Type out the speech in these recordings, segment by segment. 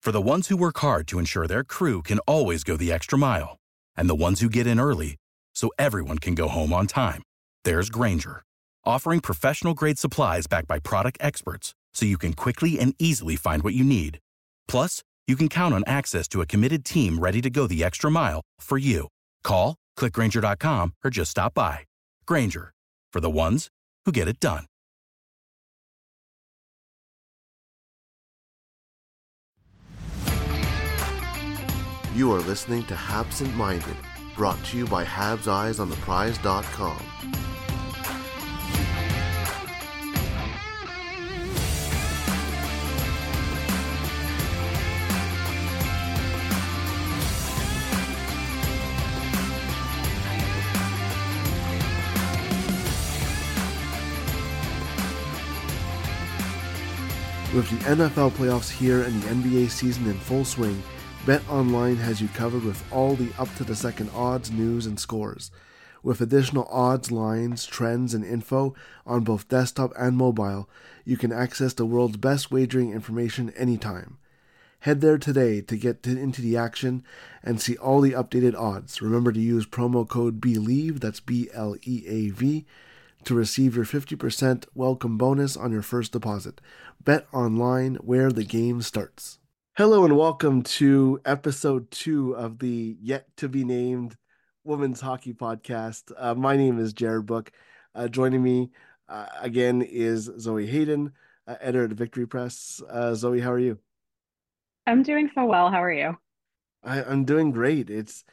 For the ones who work hard to ensure their crew can always go the extra mile, and the ones who get in early so everyone can go home on time, there's Grainger, offering professional-grade supplies backed by product experts so you can quickly and easily find what you need. Plus, you can count on access to a committed team ready to go the extra mile for you. Call, click Grainger.com, or just stop by. Grainger, for the ones who get it done. You are listening to Habsent Minded, brought to you by Habs Eyes on the Prize.com. With the NFL playoffs here and the NBA season in full swing, BetOnline has you covered with all the up-to-the-second odds, news, and scores. With additional odds, lines, trends, and info on both desktop and mobile, you can access the world's best wagering information anytime. Head there today to get into the action and see all the updated odds. Remember to use promo code BELIEVE, that's BLEAV, to receive your 50% welcome bonus on your first deposit. Bet online, where the game starts. Hello and welcome to episode 2 of the yet-to-be-named Women's Hockey Podcast. My name is Jared Book. Joining me again is Zoe Hayden, editor at Victory Press. Zoe, how are you? I'm doing so well. How are you? I'm doing great.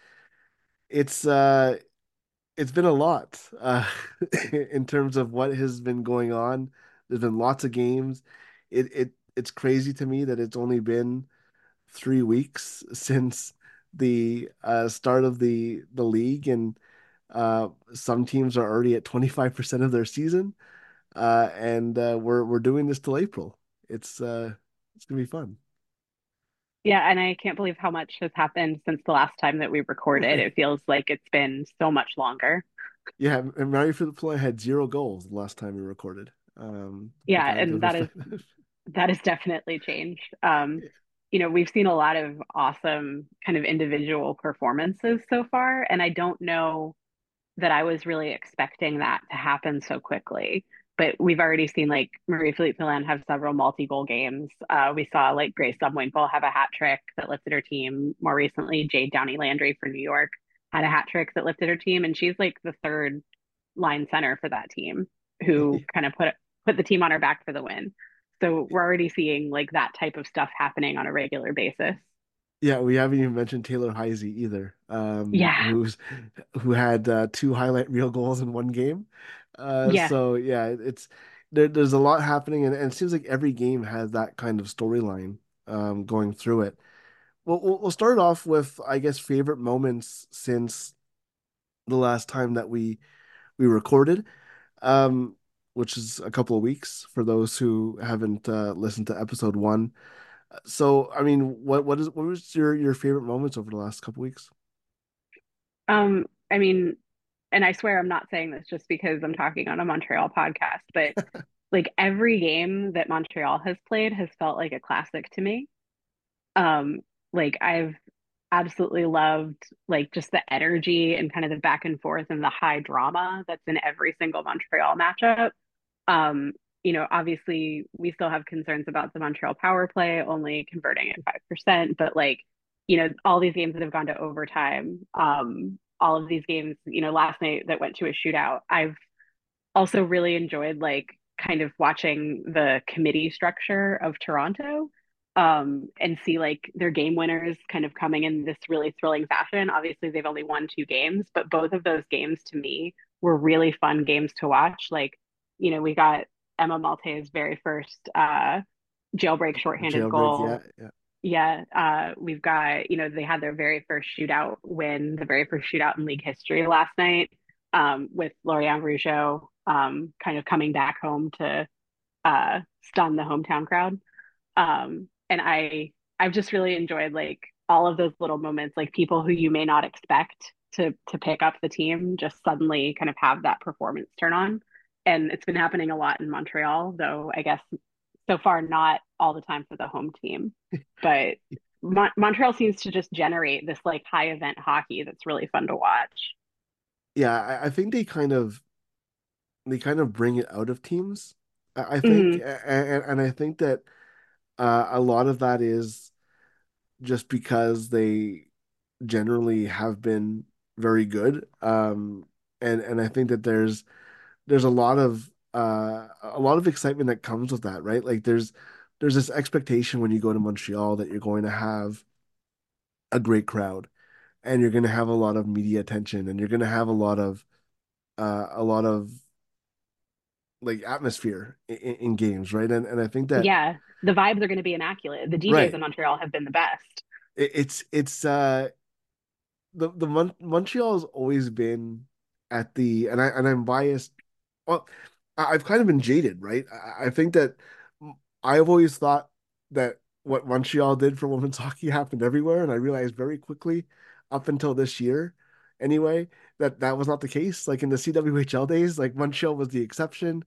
It's been a lot in terms of what has been going on. There's been lots of games. It's crazy to me that it's only been 3 weeks since the start of the league, and some teams are already at 25% of their season, and we're doing this till April. It's gonna be fun. Yeah, and I can't believe how much has happened since the last time that we recorded. It feels like it's been so much longer. Yeah, and Mario Filippo had 0 goals the last time we recorded. Yeah, Kind and of that has definitely changed. We've seen a lot of awesome kind of individual performances so far, and I don't know that I was really expecting that to happen so quickly. But we've already seen like Marie-Philippe Poulin have several multi-goal games. We saw like Grace Zumwinkle have a hat trick that lifted her team. More recently, Jade Downey Landry for New York had a hat trick that lifted her team, and she's like the third line center for that team who kind of put the team on her back for the win. So we're already seeing like that type of stuff happening on a regular basis. Yeah, we haven't even mentioned Taylor Heise either, Yeah. who had 2 highlight reel goals in one game. Yeah. So yeah, there's a lot happening, and it seems like every game has that kind of storyline going through it. We'll start off with, I guess, favorite moments since the last time that we recorded, um, which is a couple of weeks for those who haven't listened to episode 1. So, I mean, what was your favorite moments over the last couple weeks? I mean, and I swear I'm not saying this just because I'm talking on a Montreal podcast, but like every game that Montreal has played has felt like a classic to me. Um, like I've absolutely loved like just the energy and kind of the back and forth and the high drama that's in every single Montreal matchup. Um, Obviously we still have concerns about the Montreal power play only converting at 5%, but like, all these games that have gone to overtime, all of these games, last night that went to a shootout, I've also really enjoyed like kind of watching the committee structure of Toronto, and see like their game winners kind of coming in this really thrilling fashion. Obviously, they've only won 2 games, but both of those games to me were really fun games to watch. Like, we got Emma Malte's very first jailbreak shorthanded Jailbreak, goal. yeah, yeah. Yeah, we've got, they had their very first shootout win, the very first shootout in league history last night, with Lorian Rougeau kind of coming back home to stun the hometown crowd. And I've just really enjoyed like all of those little moments, like people who you may not expect to pick up the team just suddenly kind of have that performance turn on. And it's been happening a lot in Montreal, though I guess so far not all the time for the home team, but Montreal seems to just generate this like high event hockey that's really fun to watch. Yeah, I think they kind of bring it out of teams. I think, Hmm. and I think that a lot of that is just because they generally have been very good. And I think that there's a lot of excitement that comes with that, right? Like there's this expectation when you go to Montreal that you're going to have a great crowd and you're going to have a lot of media attention and you're going to have a lot of like atmosphere in games, right? And I think that Yeah, the vibes are going to be immaculate. The DJs right, in Montreal have been the best. it's the Montreal has always been at the and I'm biased. Well, I've kind of been jaded, right? I think that I've always thought that what Montreal did for women's hockey happened everywhere, and I realized very quickly, up until this year, anyway, that that was not the case. Like in the CWHL days, like Montreal was the exception,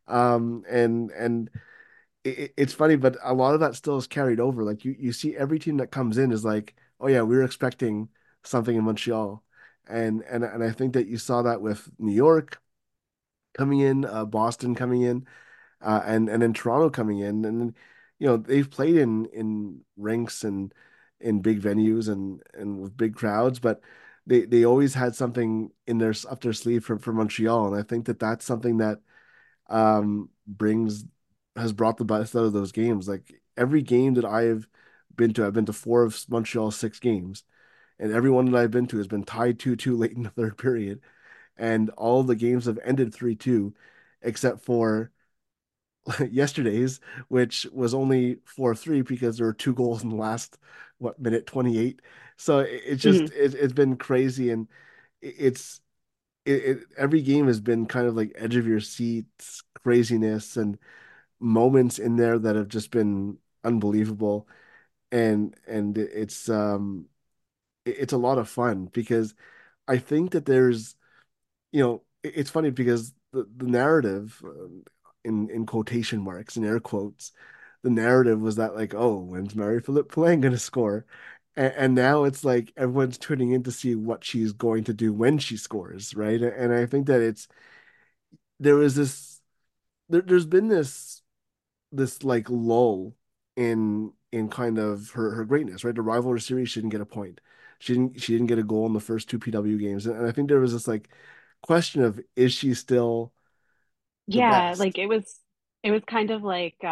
and it's funny, but a lot of that still is carried over. Like you see every team that comes in is like, oh yeah, we were expecting something in Montreal. And I think that you saw that with New York coming in, Boston coming in, and then Toronto coming in. And they've played in rinks and in big venues and with big crowds, but they always had something in their up their sleeve for Montreal. And I think that that's something that brings has brought the best out of those games. Like every game that I've been to four of Montreal's six games, and every one that I've been to has been tied 2-2 late in the third period, and all the games have ended 3-2, except for yesterday's, which was only 4-3 because there were two goals in the last minute 28. So Hmm. it's been crazy, and it's every game has been kind of like edge of your seat craziness and moments in there that have just been unbelievable, and it's a lot of fun because I think that there's it's funny because the narrative, in quotation marks and air quotes, the narrative was that like, oh, when's Marie-Philippe Poulin going to score? And now it's like everyone's tuning in to see what she's going to do when she scores, right? And I think that there was there's been this like lull in kind of her greatness, right? The rivalry series, she didn't get a point. She didn't get a goal in the first two PW games. And I think there was this like question of, is she still the Yeah, best? like it was kind of like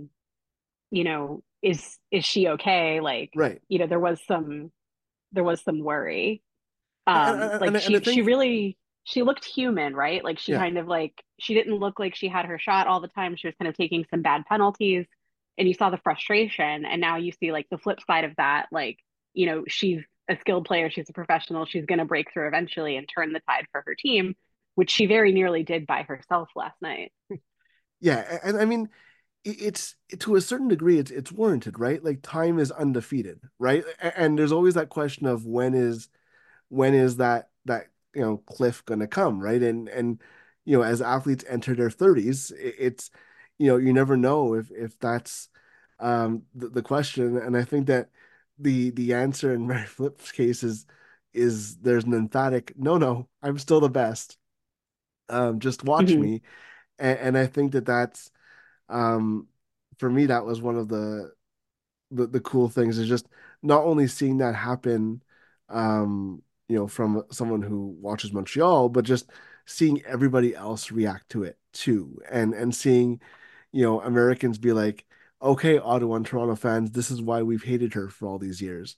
is she okay? Like, Right. there was some worry. And and, Like and, and I she think, really she looked human, right? Like she yeah. kind of like she didn't look like she had her shot all the time. She was kind of taking some bad penalties and you saw the frustration and now you see like the flip side of that, like, she's a skilled player, she's a professional, she's going to break through eventually and turn the tide for her team, which she very nearly did by herself last night. Yeah, and I mean, it's to a certain degree it's warranted, right? Like time is undefeated, right? And there's always that question of when is that cliff going to come, right? And as athletes enter their 30s, it's you never know if that's the question. And I think that the answer in Mary Flip's case is there's an emphatic no, I'm still the best. Just watch Mhm. me. And I think that that's um for me that was one of the cool things, is just not only seeing that happen, from someone who watches Montreal, but just seeing everybody else react to it too, and seeing, Americans be like, okay, Ottawa and Toronto fans, this is why we've hated her for all these years,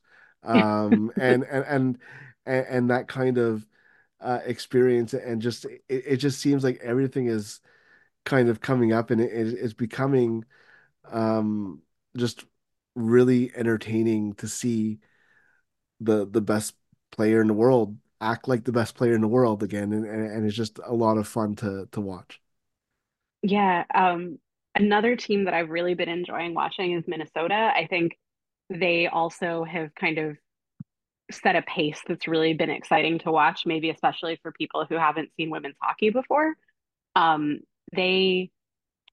and that kind of experience, and just it just seems like everything is kind of coming up, and it's becoming um, just really entertaining to see the best player in the world act like the best player in the world again, and it's just a lot of fun to watch. Yeah, another team that I've really been enjoying watching is Minnesota. I think they also have kind of set a pace that's really been exciting to watch, maybe especially for people who haven't seen women's hockey before. Um, they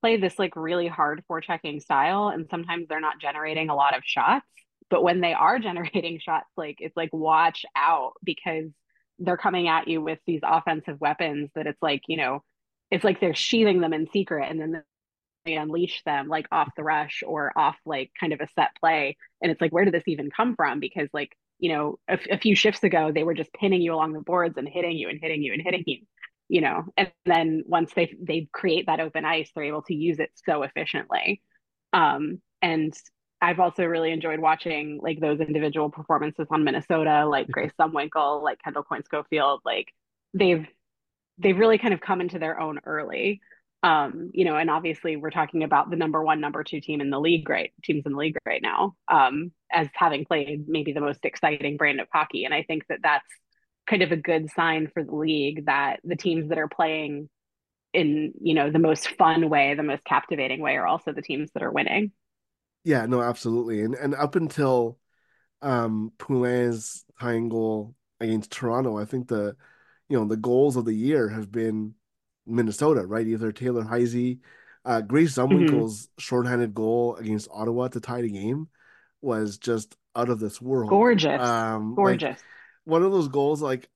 play this like really hard forechecking style, and sometimes they're not generating a lot of shots. But when they are generating shots, like it's like watch out because they're coming at you with these offensive weapons that it's like, it's like they're sheathing them in secret and then they unleash them like off the rush or off like kind of a set play. And it's like, where did this even come from? Because like, a few shifts ago, they were just pinning you along the boards and hitting you and hitting you and hitting you, and then once they create that open ice, they're able to use it so efficiently. And I've also really enjoyed watching like those individual performances on Minnesota, like Grace Zumwinkle, like Kendall Coyne Schofield, like they've they've really kind of come into their own early. And obviously we're talking about the number one, number two teams in the league right now, as having played maybe the most exciting brand of hockey. And I think that that's kind of a good sign for the league that the teams that are playing in, the most fun way, the most captivating way are also the teams that are winning. Yeah, no, absolutely. And up until Poulin's tying goal against Toronto, I think the goals of the year have been Minnesota, right? Either Taylor Heise, Grace Mm-hmm. Zumwinkle's shorthanded goal against Ottawa to tie the game was just out of this world. Gorgeous. Like Gorgeous. one of those goals, like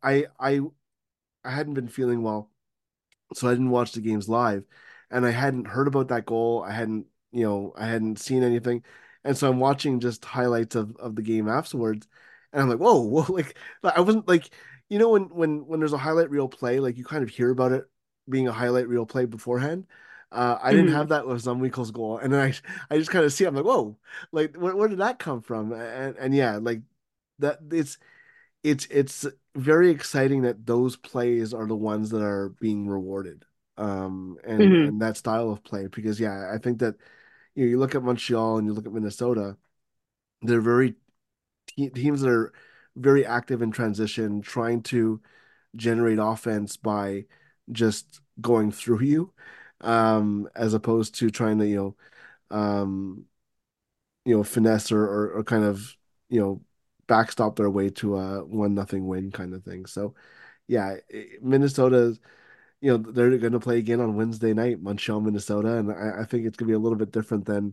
I hadn't been feeling well, so I didn't watch the games live, and I hadn't heard about that goal. I hadn't seen anything, and so I'm watching just highlights of the game afterwards, and I'm like, whoa, whoa, like I wasn't like, when there's a highlight reel play, like you kind of hear about it being a highlight reel play beforehand. I didn't Mm-hmm. have that with Zumwinkle's goal, and then I just kind of see, I'm like, whoa, like where did that come from? And yeah, like that it's very exciting that those plays are the ones that are being rewarded. And Mm-hmm. and that style of play, because yeah, I think that you look at Montreal and you look at Minnesota, they're very teams that are very active in transition, trying to generate offense by just going through you, as opposed to trying to finesse or kind of you know backstop their way to a 1-0 win kind of thing. So yeah, Minnesota, they're going to play again on Wednesday night, Montreal, Minnesota, and I think it's going to be a little bit different than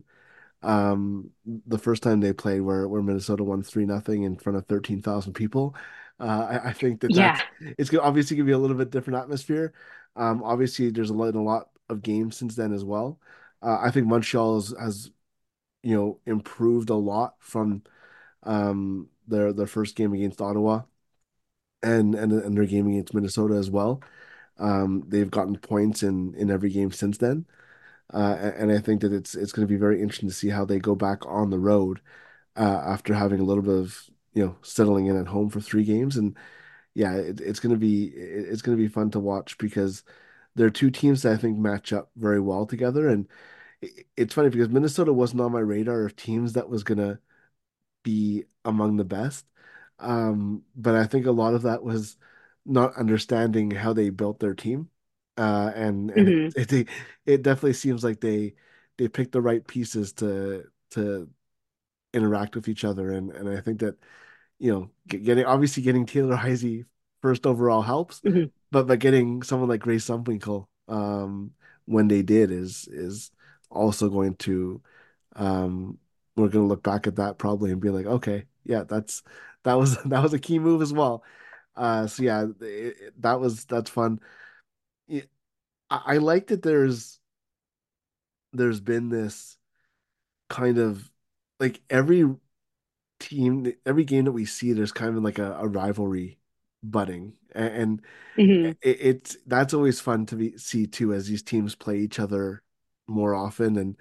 the first time they played, where Minnesota won 3-0 in front of 13,000 people. I think Yeah. it's obviously going to be a little bit different atmosphere. Obviously, there's a lot of games since then as well. I think Montreal has improved a lot from their first game against Ottawa and their game against Minnesota as well. They've gotten points in every game since then. And I think that it's going to be very interesting to see how they go back on the road after having a little bit of settling in at home for 3 games. And yeah, it's going to be fun to watch because there are two teams that I think match up very well together. And it's funny because Minnesota wasn't on my radar of teams that was going to be among the best. But I think a lot of that was not understanding how they built their team. And Mm-hmm. it definitely seems like they picked the right pieces to interact with each other. And I think that, getting Taylor Heise first overall helps, Mm-hmm. but getting someone like Grace Zumwinkle, when they did is also going to, um, we're going to look back at that probably and be like, okay, yeah, that was a key move as well. So yeah, that's fun. It, I like that there's been this kind of like every game that we see, there's kind of like a rivalry budding, and Mm-hmm. it's that's always fun to see too as these teams play each other more often. And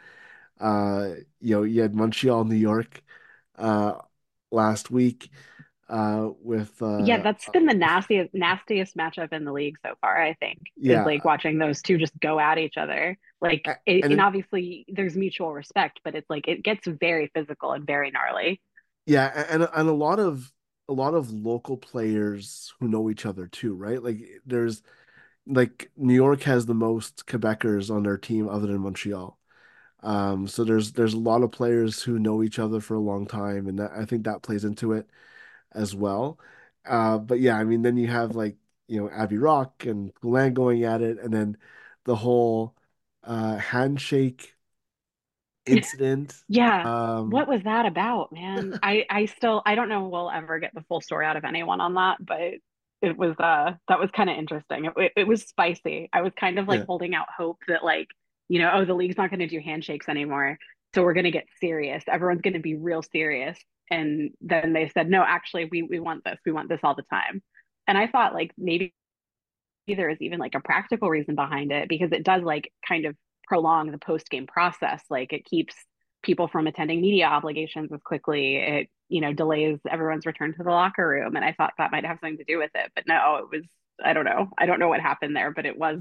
you had Montreal, New York, uh, last week, with Yeah, that's been the nastiest matchup in the league so far, I think, is yeah, like watching those two just go at each other. Like and and it, obviously there's mutual respect, but it's like it gets very physical and very gnarly. yeah, and a lot of local players who know each other too, right? Like there's like New York has the most Quebecers on their team other than Montreal. So there's a lot of players who know each other for a long time, and I think that plays into it as well. But yeah, I mean, then you have like Abbey Rock and Poulin going at it, and then the whole handshake incident. Yeah. Um, What was that about, man? I still I don't know we'll ever get the full story out of anyone on that, but it was that was kind of interesting. It was spicy. I was kind of like yeah, holding out hope that like, oh, the league's not going to do handshakes anymore. So we're going to get serious. Everyone's going to be real serious. And then they said, "No, actually we want this. We want this all the time." And I thought like maybe there is even like a practical reason behind it because it does like kind of prolong the post game process. Like it keeps people from attending media obligations as quickly. It, delays everyone's return to the locker room. And I thought that might have something to do with it. But no, it was, I don't know. I don't know what happened there, but it was,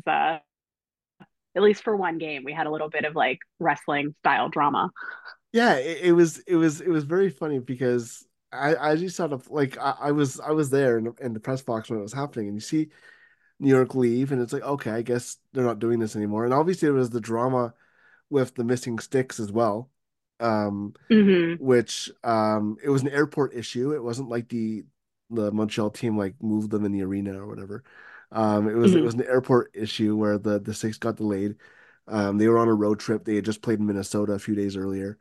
at least for one game, we had a little bit of like wrestling style drama. yeah. It was very funny because I just sort of like I was there in the press box when it was happening, and you see New York leave, and it's like, okay, I guess they're not doing this anymore. And obviously, there was the drama with the missing sticks as well. Um, Mm-hmm. which it was an airport issue. It wasn't like the Montreal team like moved them in the arena or whatever. It Mm-hmm. was an airport issue where the six got delayed. They were on a road trip. They had just played in Minnesota a few days earlier,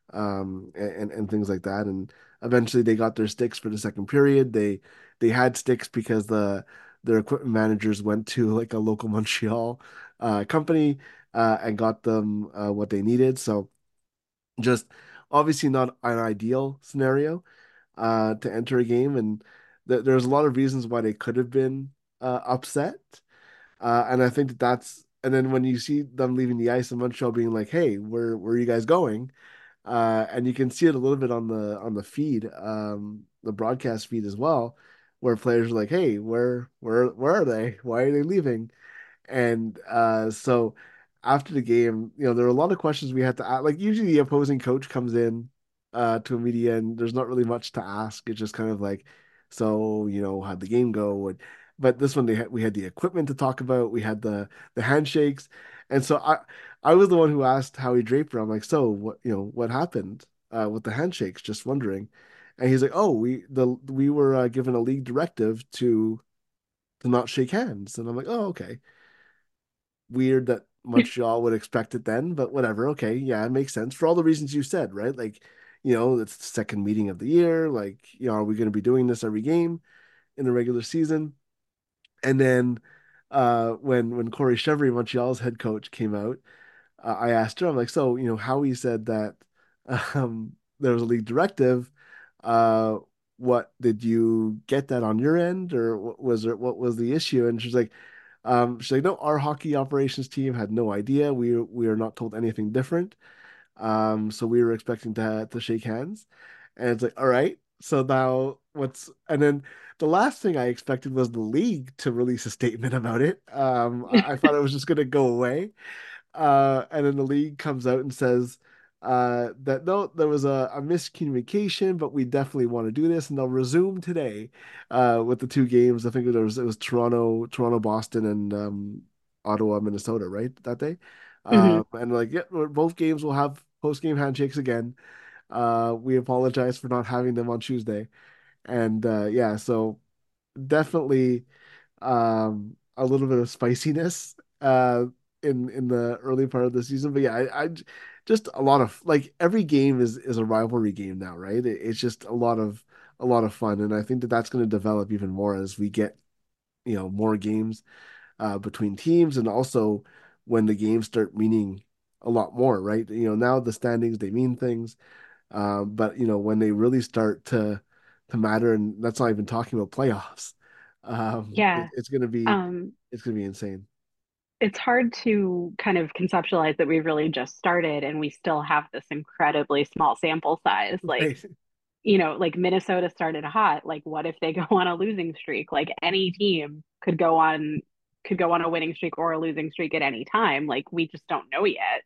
and things like that. And eventually they got their sticks for the second period. They had sticks because their equipment managers went to like a local Montreal company and got them what they needed. So just obviously not an ideal scenario to enter a game, and there's a lot of reasons why they could have been upset. And I think that's and then when you see them leaving the ice in Montreal being like, "Hey, where are you guys going?" And you can see it a little bit on the feed, the broadcast feed as well, where players are like, "Hey, where are they? Why are they leaving?" And so after the game, there were a lot of questions we had to ask. Like usually the opposing coach comes in to a media and there's not really much to ask. It's just kind of like, so, how'd the game go? But this one we had the equipment to talk about. We had the handshakes. And so I was the one who asked Howie Draper. I'm like, so what happened with the handshakes? Just wondering. And he's like, oh, we were given a league directive to not shake hands. And I'm like, oh, okay, weird that Montreal would expect it then, but whatever. Okay, yeah, it makes sense for all the reasons you said, right? Like, it's the second meeting of the year. Like, are we going to be doing this every game in the regular season? And then when Corey Chevry, Montreal's head coach, came out, I asked her, I'm like, so, Howie said that there was a league directive. Uh, what did you get that on your end, or what was the issue? And she's like, no, our hockey operations team had no idea. We are not told anything different. So we were expecting to shake hands, and it's like, all right. So now and then the last thing I expected was the league to release a statement about it. I thought it was just gonna go away. And then the league comes out and says that no, there was a miscommunication, but we definitely want to do this, and they'll resume today with the two games. I think it was Toronto, Boston, and Ottawa, Minnesota, right that day. Hmm. And like, yeah, both games will have post game handshakes again. We apologize for not having them on Tuesday, and yeah, so definitely a little bit of spiciness in the early part of the season. But yeah, I just a lot of like every game is a rivalry game now, right? It's just a lot of fun, and I think that that's going to develop even more as we get more games between teams, and also when the games start meaning a lot more, right? Now the standings they mean things, but when they really start to matter, and that's not even talking about playoffs. Yeah. It's gonna be Um, it's gonna be insane. it's hard to kind of conceptualize that we've really just started and we still have this incredibly small sample size. Like, Right. like Minnesota started hot. Like, what if they go on a losing streak? Like any team could go on a winning streak or a losing streak at any time. Like we just don't know yet.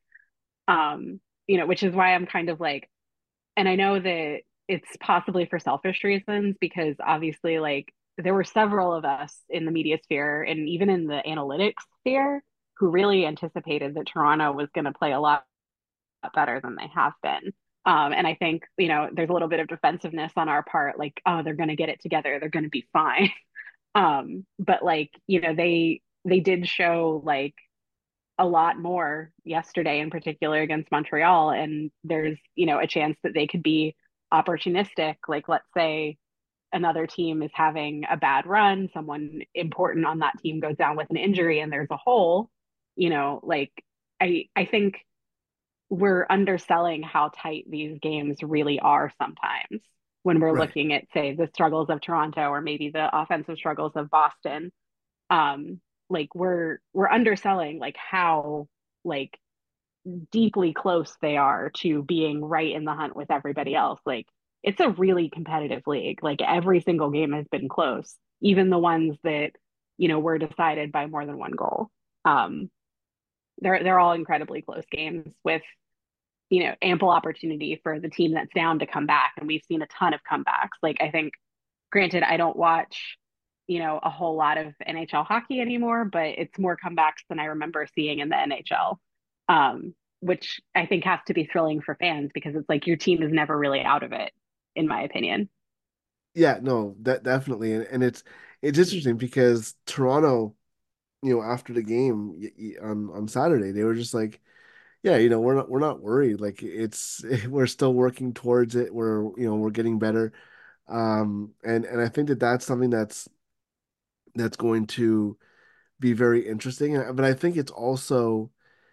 Which is why I'm kind of like, and I know that it's possibly for selfish reasons because obviously like there were several of us in the media sphere and even in the analytics sphere who really anticipated that Toronto was going to play a lot better than they have been. And I think, there's a little bit of defensiveness on our part, like, oh, they're going to get it together. They're going to be fine. But like, they did show like a lot more yesterday, in particular against Montreal. And there's, a chance that they could be opportunistic. Like, let's say another team is having a bad run, someone important on that team goes down with an injury, and there's a hole, like I think we're underselling how tight these games really are sometimes when we're Right. looking at, say, the struggles of Toronto or maybe the offensive struggles of Boston. Um, like we're underselling like how like deeply close they are to being right in the hunt with everybody else. Like it's a really competitive league. Like every single game has been close, even the ones that, were decided by more than one goal. Um, they're all incredibly close games with, ample opportunity for the team that's down to come back. And we've seen a ton of comebacks. Like I think, granted, I don't watch, a whole lot of NHL hockey anymore, but it's more comebacks than I remember seeing in the NHL. Which I think has to be thrilling for fans because it's like your team is never really out of it, in my opinion. Yeah, no, that definitely, and it's interesting because Toronto, after the game on Saturday, they were just like, yeah, we're not worried. Like we're still working towards it. We're getting better. And I think that that's something that's going to be very interesting. But I think it's also,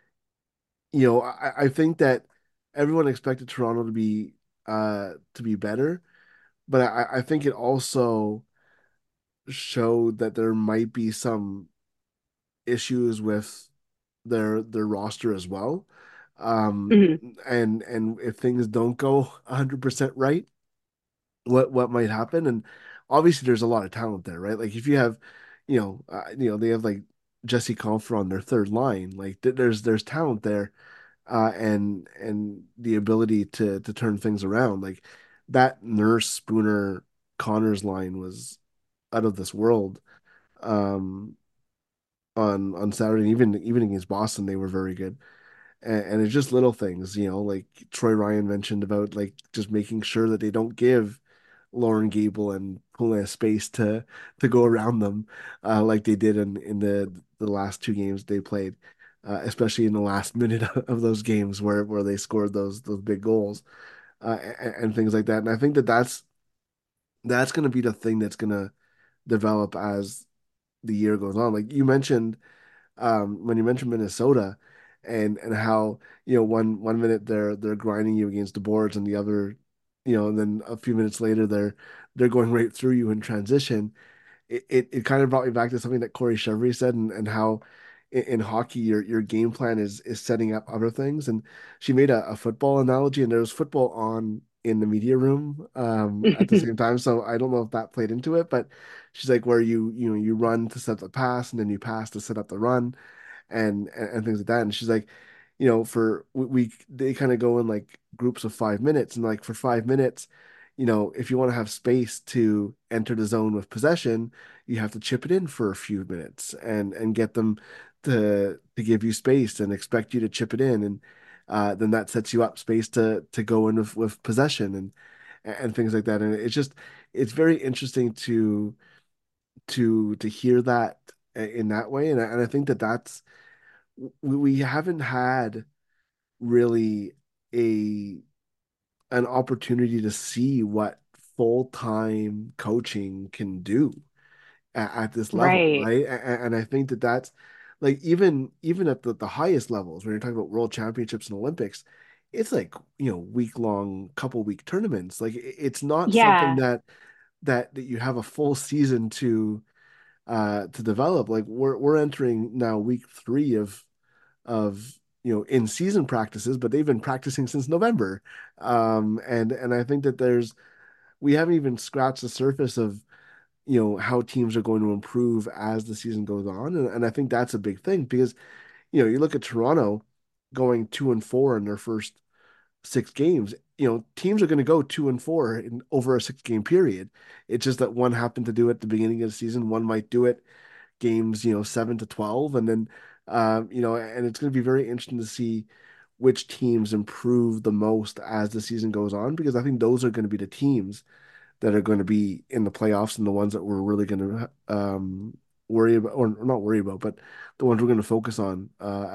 I think that everyone expected Toronto to be better, but I think it also showed that there might be some issues with their roster as well. Um, Mhm. and if things don't go 100% right, what might happen? And obviously, there's a lot of talent there, right? Like if you have, they have like Jesse Compher on their third line. Like there's talent there, and the ability to turn things around. Like that Nurse Spooner Connors line was out of this world. Um, on Saturday, and even against Boston, they were very good. And it's just little things, like Troy Ryan mentioned about like just making sure that they don't give Lauren Gable and Poulin space to go around them, like they did in the last two games they played, especially in the last minute of those games where they scored those big goals, and things like that. And I think that that's going to be the thing that's going to develop as the year goes on. Like you mentioned, when you mentioned Minnesota and how, one minute they're grinding you against the boards and the other, and then a few minutes later they're going right through you in transition. It kind of brought me back to something that Corey Chevry said, and how in hockey your game plan is setting up other things. And she made a football analogy, and there was football on in the media room at the same time. So I don't know if that played into it, but she's like where you run to set the pass and then you pass to set up the run, and things like that. And she's like, for we they kind of go in like groups of 5 minutes, and like for 5 minutes, if you want to have space to enter the zone with possession, you have to chip it in for a few minutes and get them to give you space and expect you to chip it in, and then that sets you up space to go in with possession and things like that. And it's very interesting to hear that in that way, and I think that that's we haven't had really a an opportunity to see what full-time coaching can do at this level, Right. right? And I think that that's like even at the highest levels when you're talking about world championships and Olympics, it's like, week-long, couple-week tournaments. Like it's not something Yeah. that you have a full season to develop. Like we're entering now week three of in season practices, but they've been practicing since November. And I think that we haven't even scratched the surface of how teams are going to improve as the season goes on, and I think that's a big thing because you look at Toronto going 2-4 in their first six games. Teams are going to go 2-4 in over a 6 game period. It's just that one happened to do it at the beginning of the season, one might do it games, 7 to 12, and then and it's going to be very interesting to see which teams improve the most as the season goes on, because I think those are going to be the teams that are going to be in the playoffs and the ones that we're really going to worry about, or not worry about, but the ones we're going to focus on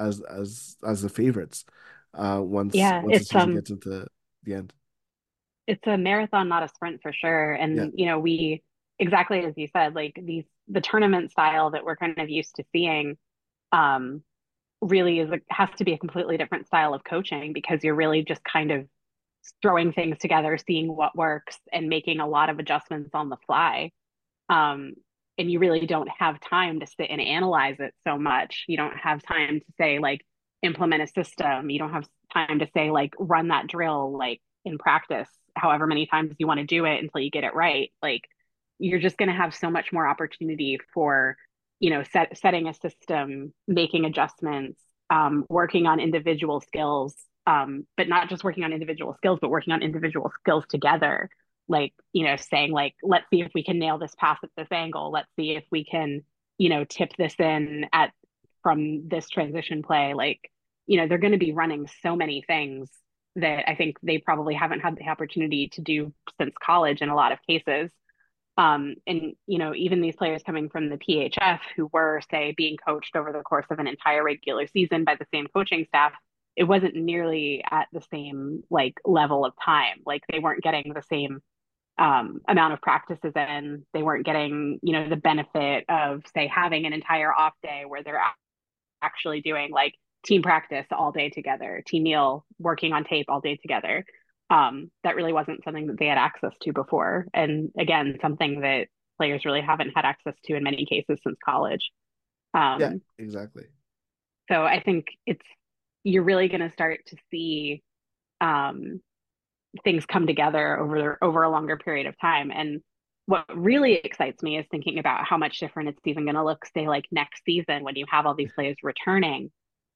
as the favorites Yeah, once the season gets into the end. it's a marathon, not a sprint for sure. Yeah. And, we exactly as you said, like the tournament style that we're kind of used to seeing, um, really has to be a completely different style of coaching because you're really just kind of throwing things together, seeing what works, and making a lot of adjustments on the fly. Um, and you really don't have time to sit and analyze it so much. You don't have time to say like implement a system. You don't have time to say like run that drill like in practice, however many times you want to do it until you get it right. Like you're just going to have so much more opportunity for, setting a system, making adjustments, working on individual skills, but not just working on individual skills, but working on individual skills together, like, saying like, let's see if we can nail this pass at this angle. Let's see if we can, tip this in at from this transition play. Like, they're going to be running so many things that I think they probably haven't had the opportunity to do since college in a lot of cases. And even these players coming from the PHF who were, say, being coached over the course of an entire regular season by the same coaching staff, it wasn't nearly at the same like level of time. Like they weren't getting the same amount of practices in. They weren't getting, the benefit of, say, having an entire off day where they're actually doing like team practice all day together, team meal, working on tape all day together. That really wasn't something that they had access to before. And again, something that players really haven't had access to in many cases since college. Yeah, Um, exactly. so I think you're really going to start to see um, things come together over a longer period of time. And what really excites me is thinking about how much different it's even going to look, say, like next season when you have all these players returning,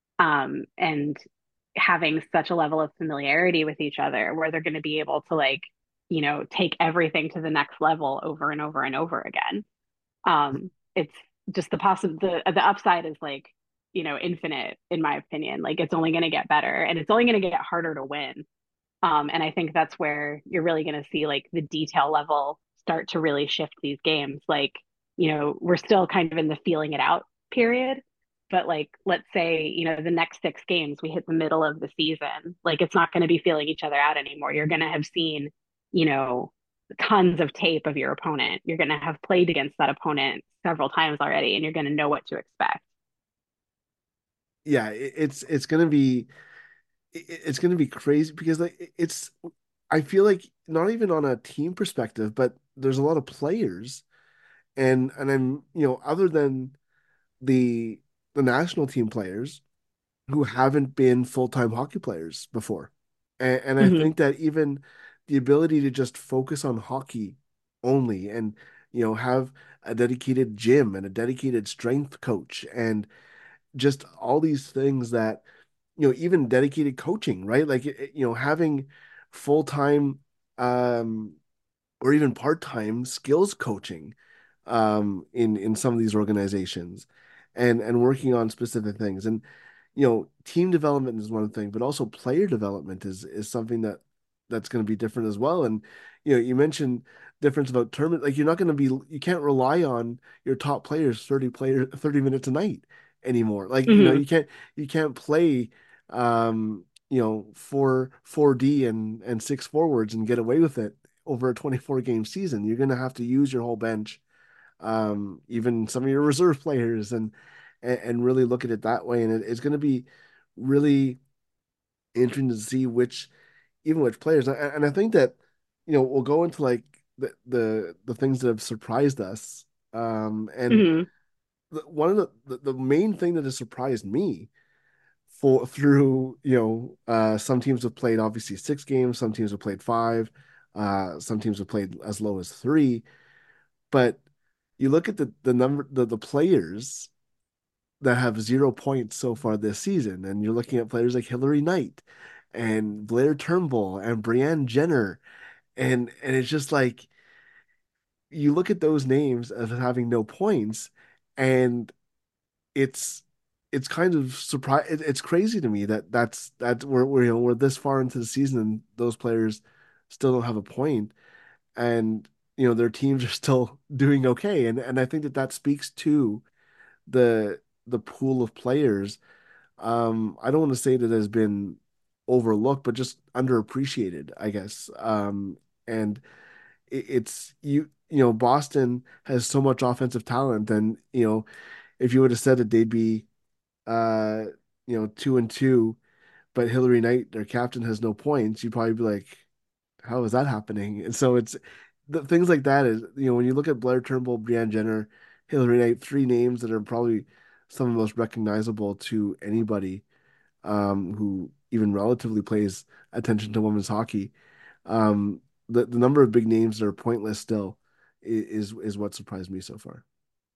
and having such a level of familiarity with each other, where they're going to be able to like, take everything to the next level over and over and over again. It's just the upside is like, infinite in my opinion. Like it's only going to get better and it's only going to get harder to win. And I think that's where you're really going to see like the detail level start to really shift these games. Like, we're still kind of in the feeling it out period. But like, let's say, the next six games, we hit the middle of the season. Like, it's not going to be feeling each other out anymore. You're going to have seen, you know, tons of tape of your opponent. You're going to have played against that opponent several times already, and you're going to know what to expect. Yeah, it's gonna be crazy because like it's I feel like not even on a team perspective, but there's a lot of players and I'm other than the national team players who haven't been full-time hockey players before. And I Mm-hmm. think that even the ability to just focus on hockey only and have a dedicated gym and a dedicated strength coach and just all these things that even dedicated coaching, right? Like having full-time um or even part-time skills coaching in some of these organizations and working on specific things. And team development is one thing, but also player development is something that's going to be different as well. And you mentioned difference about tournament, like you can't rely on your top players 30 minutes a night anymore. Like Mm-hmm. you can't play 4D and six forwards and get away with it over a 24 game season. You're going to have to use your whole bench, even some of your reserve players, and really look at it that way. And it's going to be really interesting to see which players. And I think that we'll go into like the things that have surprised us. And Mm-hmm. one of the main thing that has surprised me for through some teams have played obviously 6 games, some teams have played 5, some teams have played as low as 3, but you look at the number the players that have 0 points so far this season, and you're looking at players like Hillary Knight and Blair Turnbull and Brianne Jenner, and it's just like you look at those names as having no points, and it's it's kind of it's crazy to me that that's we're this far into the season and those players still don't have a point. And their teams are still doing okay, and I think that that speaks to the the pool of players. I don't want to say that it has been overlooked, but just underappreciated, I guess. And it's Boston has so much offensive talent, and if you would have said that they'd be uh 2-2, but Hillary Knight, their captain, has no points, you'd probably be like, how is that happening? And so it's the things like that is, when you look at Blair Turnbull, Brianne Jenner, Hillary Knight, three names that are probably some of the most recognizable to anybody who even relatively pays attention to women's hockey. Um, the number of big names that are pointless still is what surprised me so far.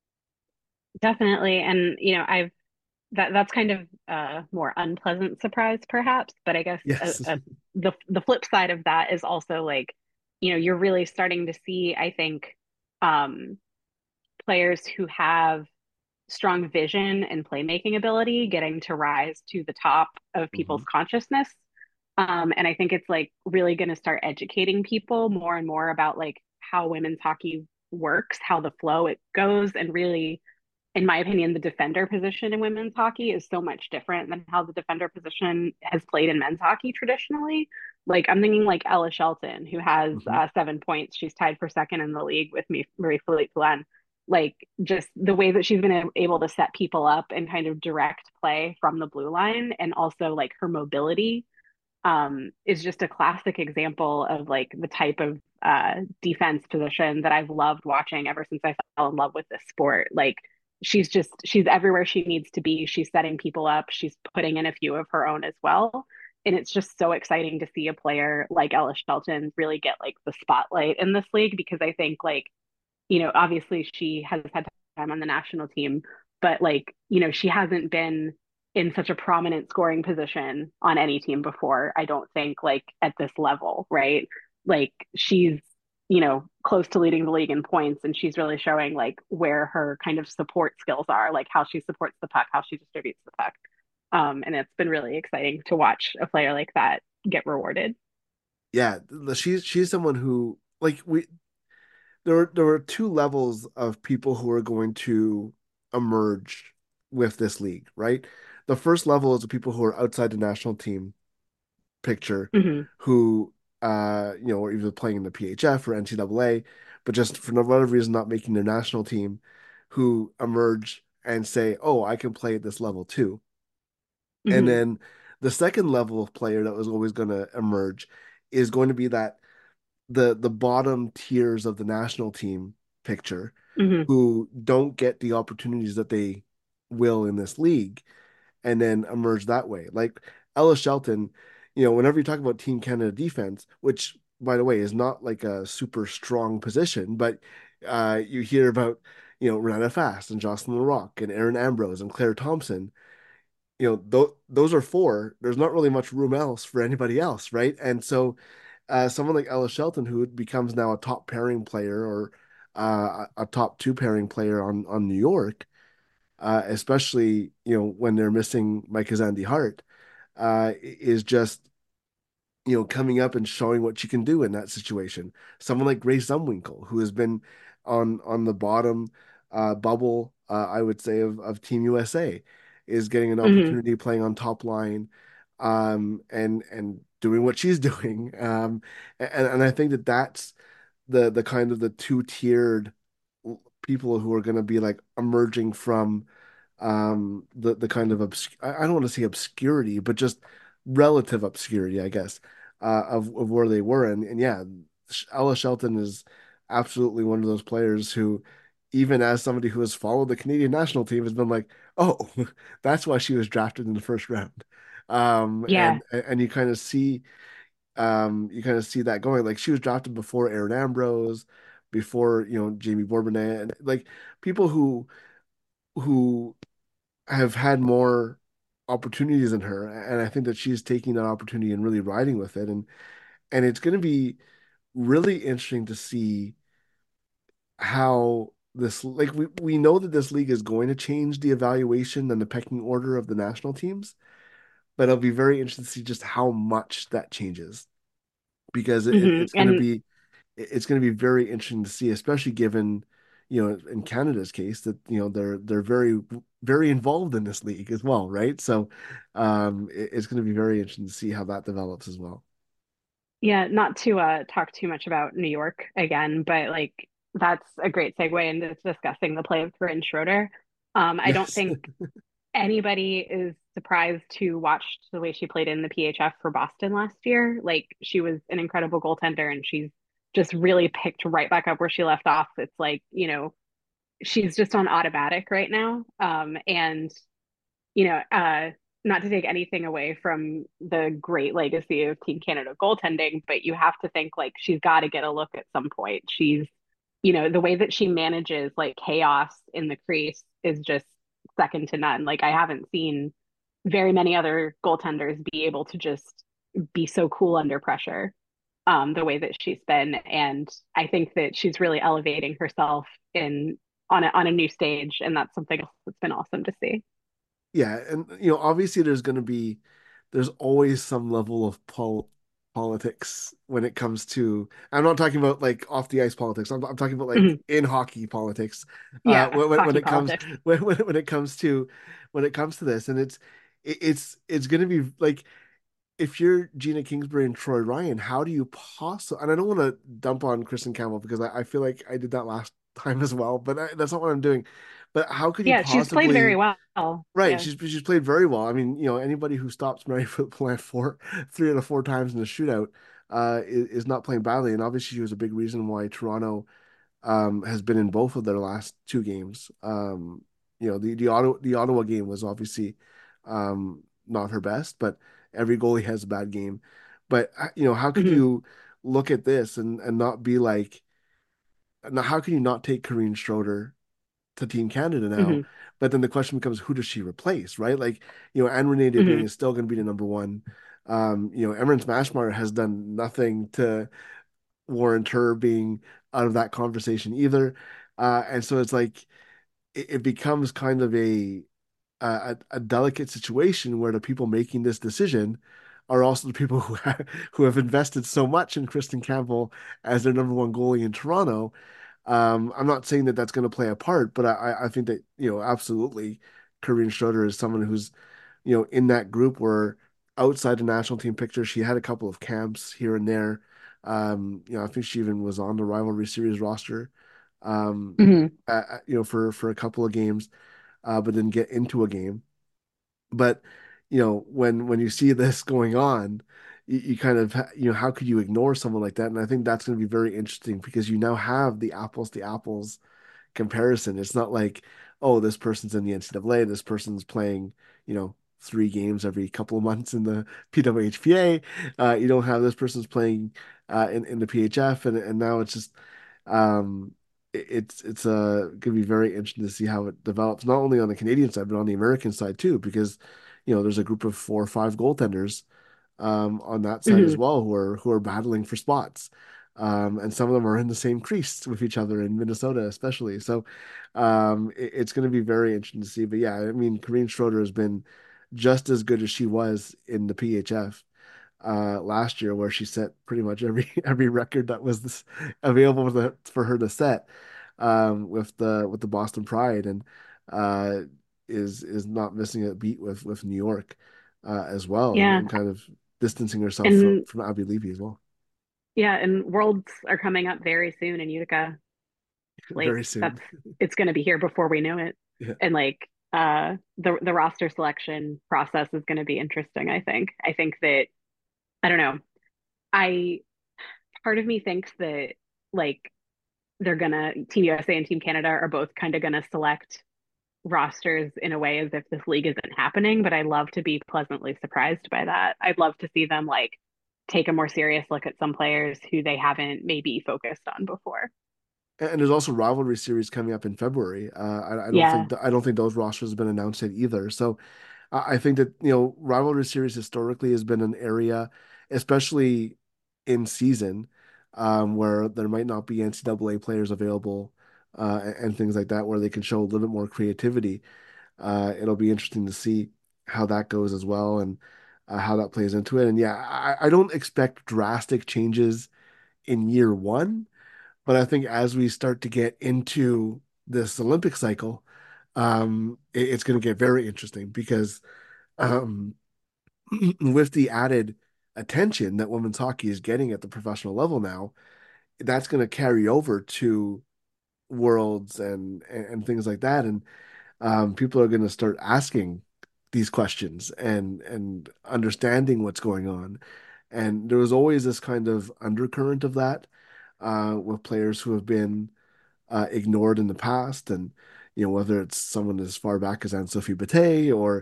Definitely. And I've that's kind of a more unpleasant surprise perhaps, but I guess Yes. the flip side of that is also like, you're really starting to see, I think, um players who have strong vision and playmaking ability getting to rise to the top of people's Mhm. consciousness. And I think it's like really going to start educating people more and more about like how women's hockey works, how the flow it goes, and really, in my opinion, the defender position in women's hockey is so much different than how the defender position has played in men's hockey traditionally. Like I'm thinking like Ella Shelton, who has Mhm. 7 points. She's tied for second in the league with me, Marie-Philippe Poulin. Like just the way that she's been able to set people up and kind of direct play from the blue line, and also like her mobility is just a classic example of like the type of defense position that I've loved watching ever since I fell in love with this sport. Like she's everywhere she needs to be. She's setting people up. She's putting in a few of her own as well. And it's just so exciting to see a player like Ella Shelton really get like the spotlight in this league, because I think like, obviously she has had time on the national team, but like, she hasn't been in such a prominent scoring position on any team before, I don't think, like at this level, right? Like she's, close to leading the league in points, and she's really showing like where her kind of support skills are, like how she supports the puck, how she distributes the puck. And it's been really exciting to watch a player like that get rewarded. Yeah, she's someone who, like, there were two levels of people who are going to emerge with this league, right? The first level is the people who are outside the national team picture, Hmm. who are either playing in the PHF or NCAA, but just for whatever reason not making their national team, who emerge and say, "Oh, I can play at this level too." And Hmm. then the second level of player that was always going to emerge is going to be that the bottom tiers of the national team picture, Hmm. who don't get the opportunities that they will in this league, and then emerge that way. Like Ella Shelton, whenever you talk about Team Canada defense, which by the way is not like a super strong position, but you hear about, Renata Fast and Jocelyn Larocque and Erin Ambrose and Claire Thompson. Those are four. There's not really much room else for anybody else, right? And so someone like Ella Shelton, who becomes now a top pairing player, or a top two pairing player on New York, especially when they're missing Micah Zandy Hart, is just coming up and showing what you can do in that situation. Someone like Grace Zumwinkle, who has been on the bottom bubble, I would say, of Team USA, is getting an Hmm. opportunity playing on top line, and doing what she's doing. And I think that that's the kind of the two-tiered people who are going to be like emerging from the kind of I don't want to say obscurity, but just relative obscurity, I guess, of where they were. And yeah, Ella Shelton is absolutely one of those players who, even as somebody who has followed the Canadian national team, has been like, oh, that's why she was drafted in the first round. Yeah. And you kind of see that going. Like she was drafted before Erin Ambrose, before Jamie Bourbonnais, and like people who have had more opportunities than her, and I think that she's taking that opportunity and really riding with it, and it's going to be really interesting to see how this, like, we know that this league is going to change the evaluation and the pecking order of the national teams, but it'll be very interesting to see just how much that changes, because Hmm. it's going to And be it's going to be very interesting to see, especially given, in Canada's case that, they're very, very involved in this league as well, right? So, it's going to be very interesting to see how that develops as well. Yeah, not to talk too much about New York again, but like that's a great segue into discussing the play of Corinne Schroeder. I don't Yes. think anybody is surprised to watch the way she played in the PHF for Boston last year. Like she was an incredible goaltender and she's just really picked right back up where she left off. It's like, she's just on automatic right now. And you know, not to take anything away from the great legacy of Team Canada goaltending, but you have to think like she's got to get a look at some point. The way that she manages like chaos in the crease is just second to none. Like I haven't seen very many other goaltenders be able to just be so cool under pressure, the way that she's been. And I think that she's really elevating herself in on a new stage, and that's something else that's been awesome to see. Yeah, and obviously there's always some level of politics when it comes to. I'm not talking about like off the ice politics. I'm talking about like Mhm. in hockey politics. Yeah, When hockey it comes politics. when it comes to this, and it's going to be like if you're Gina Kingsbury and Troy Ryan, how do you possibly? And I don't want to dump on Kristen Campbell because I feel like I did that last time as well, but that's not what I'm doing. But how could you Yeah, she's played very possibly? well. Right, Yeah. she's played very well. I mean, anybody who stops Mary Plant three out of four times in the shootout, is not playing badly. And obviously, she was a big reason why Toronto, has been in both of their last two games. The Ottawa game was obviously, not her best, but every goalie has a bad game. But how could Hmm. you look at this and not be like, now how can you not take Corrine Schroeder to Team Canada now? Hmm. But then the question becomes, who does she replace, right? Like, Anne Renee Desbiens Hmm. is still going to be the number one. Emryn Smashmire has done nothing to warrant her being out of that conversation either. And so it's like it becomes kind of a delicate situation where the people making this decision are also the people who have invested so much in Kristen Campbell as their number one goalie in Toronto. I'm not saying that that's going to play a part, but I think that, absolutely, Corinne Schroeder is someone who's, in that group where outside the national team picture, she had a couple of camps here and there. I think she even was on the rivalry series roster, um, Hmm. for a couple of games, but didn't get into a game. But when you see this going on, you kind of how could you ignore someone like that? And I think that's going to be very interesting because you now have the apples to apples comparison. It's not like, oh, this person's in the NCAA, this person's playing, three games every couple of months in the PWHPA. You don't have this person's playing, in the PHF, and now it's just, it's gonna be very interesting to see how it develops, not only on the Canadian side but on the American side too, because there's a group of 4 or 5 goaltenders, on that side as Hmm. well who are battling for spots. And some of them are in the same crease with each other in Minnesota, especially. So, it's going to be very interesting to see. But yeah, I mean, Corrine Schroeder has been just as good as she was in the PHF, last year, where she set pretty much every every record that was available for her to set, with the Boston Pride, and uh, is not missing a beat with New York, as well, and, Yeah. and kind of distancing herself from And from Abby Levy as well. yeah, and Worlds are coming up very soon in Utica. Very Like soon. that's it's going to be here before we know it. Yeah. And like the roster selection process is going to be interesting, I think. I think that I don't know. I Part of me thinks that like they're gonna Team USA and Team Canada are both kind of gonna select rosters in a way as if this league isn't happening, but I love to be pleasantly surprised by that. I'd love to see them like take a more serious look at some players who they haven't maybe focused on before. And there's also rivalry series coming up in February. Yeah. I don't think those rosters have been announced yet either. So I think that, rivalry series historically has been an area, especially in season, where there might not be NCAA players available, and things like that, where they can show a little bit more creativity. It'll be interesting to see how that goes as well, and how that plays into it. And yeah, I don't expect drastic changes in year one, but I think as we start to get into this Olympic cycle, it's going to get very interesting because um, with the added attention that women's hockey is getting at the professional level now, that's going to carry over to worlds and things like that, and people are going to start asking these questions and understanding what's going on. And there was always this kind of undercurrent of that with players who have been ignored in the past, and whether it's someone as far back as Anne-Sophie Bataille or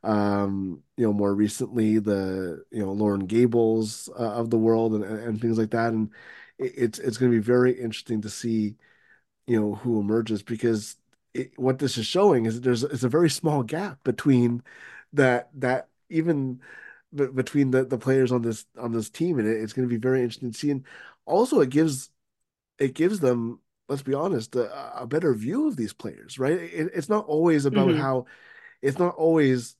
more recently the Lauren Gables of the world and things like that. And it's going to be very interesting to see who emerges, because what this is showing is that it's a very small gap between that even between the players on this team, and it's going to be very interesting to see. And also it gives them, let's be honest, a better view of these players, right? It's not always about Hmm. how it's not always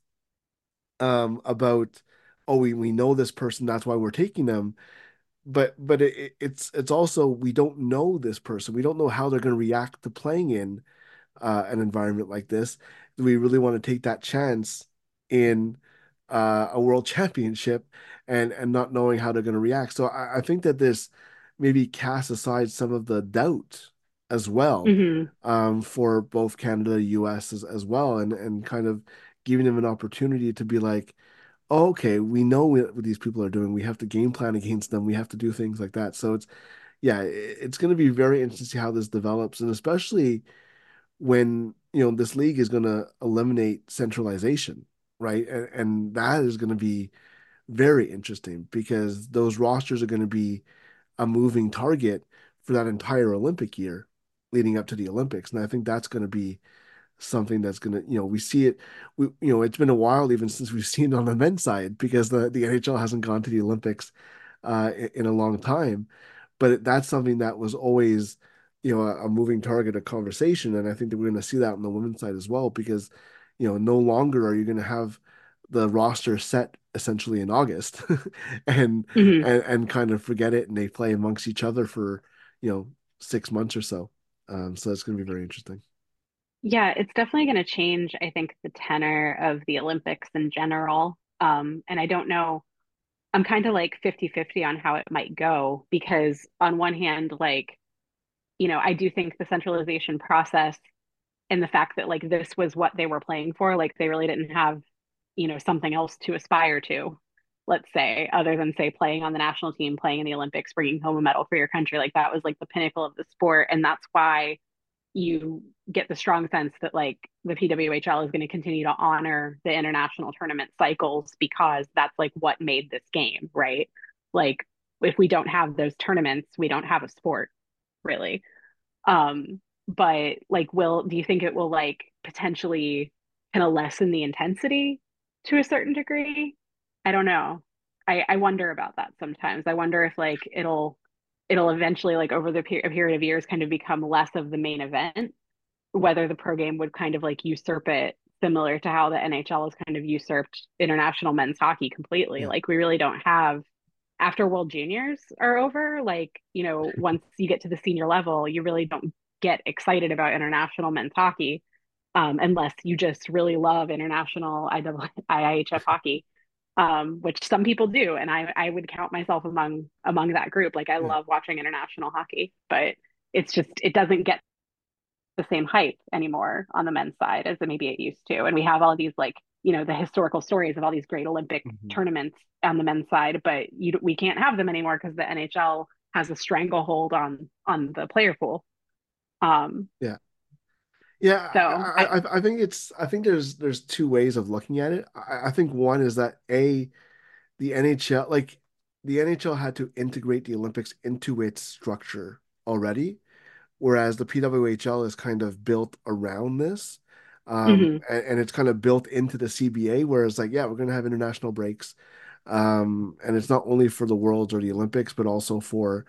about, oh, we know this person, that's why we're taking them. But it's also, we don't know this person. We don't know how they're going to react to playing in an environment like this. Do we really want to take that chance in a world championship and not knowing how they're going to react? So I think that this maybe casts aside some of the doubt as well, Hmm. for both Canada, US as well, and kind of giving them an opportunity to be like, oh, okay, we know what these people are doing. We have to game plan against them. We have to do things like that. So yeah, it's going to be very interesting to see how this develops, and especially when this league is going to eliminate centralization, right? And that is going to be very interesting, because those rosters are going to be a moving target for that entire Olympic year leading up to the Olympics. And I think that's going to be something that's going to, we see it. It's been a while even since we've seen it on the men's side, because the NHL hasn't gone to the Olympics in a long time. But that's something that was always, a moving target of conversation. And I think that we're going to see that on the women's side as well, because, no longer are you going to have the roster set essentially in August and, Hmm. and kind of forget it, and they play amongst each other for, you know, 6 months or so. So that's going to be very interesting. Yeah, it's definitely going to change, I think, the tenor of the Olympics in general. And I don't know, I'm kind of like 50-50 on how it might go because on one hand, like, I do think the centralization process and the fact that like this was what they were playing for, like they really didn't have, something else to aspire to, let's say, other than say playing on the national team, playing in the Olympics, bringing home a medal for your country. Like that was like the pinnacle of the sport. And that's why you get the strong sense that like the PWHL is going to continue to honor the international tournament cycles because that's like what made this game, right? Like if we don't have those tournaments, we don't have a sport, really. But like do you think it will like potentially kind of lessen the intensity to a certain degree? I don't know. I wonder about that sometimes. I wonder if like it'll eventually like over the a period of years kind of become less of the main event, whether the pro game would kind of like usurp it, similar to how the NHL has kind of usurped international men's hockey completely. Yeah. Like we really don't have, after World Juniors are over, like, once you get to the senior level, you really don't get excited about international men's hockey, unless you just really love international IIHF hockey, which some people do, and I would count myself among that group. Like I Yeah. love watching international hockey, but it's just it doesn't get the same hype anymore on the men's side as maybe it used to. And we have all these like, the historical stories of all these great Olympic Mhm. tournaments on the men's side, but we can't have them anymore because the NHL has a stranglehold on the player pool. Um, Yeah. Yeah, so I I think there's two ways of looking at it. I think one is that the NHL, like, the NHL had to integrate the Olympics into its structure already, whereas the PWHL is kind of built around this. mhm, And it's kind of built into the CBA, whereas like, yeah, we're going to have international breaks. And it's not only for the Worlds or the Olympics, but also for,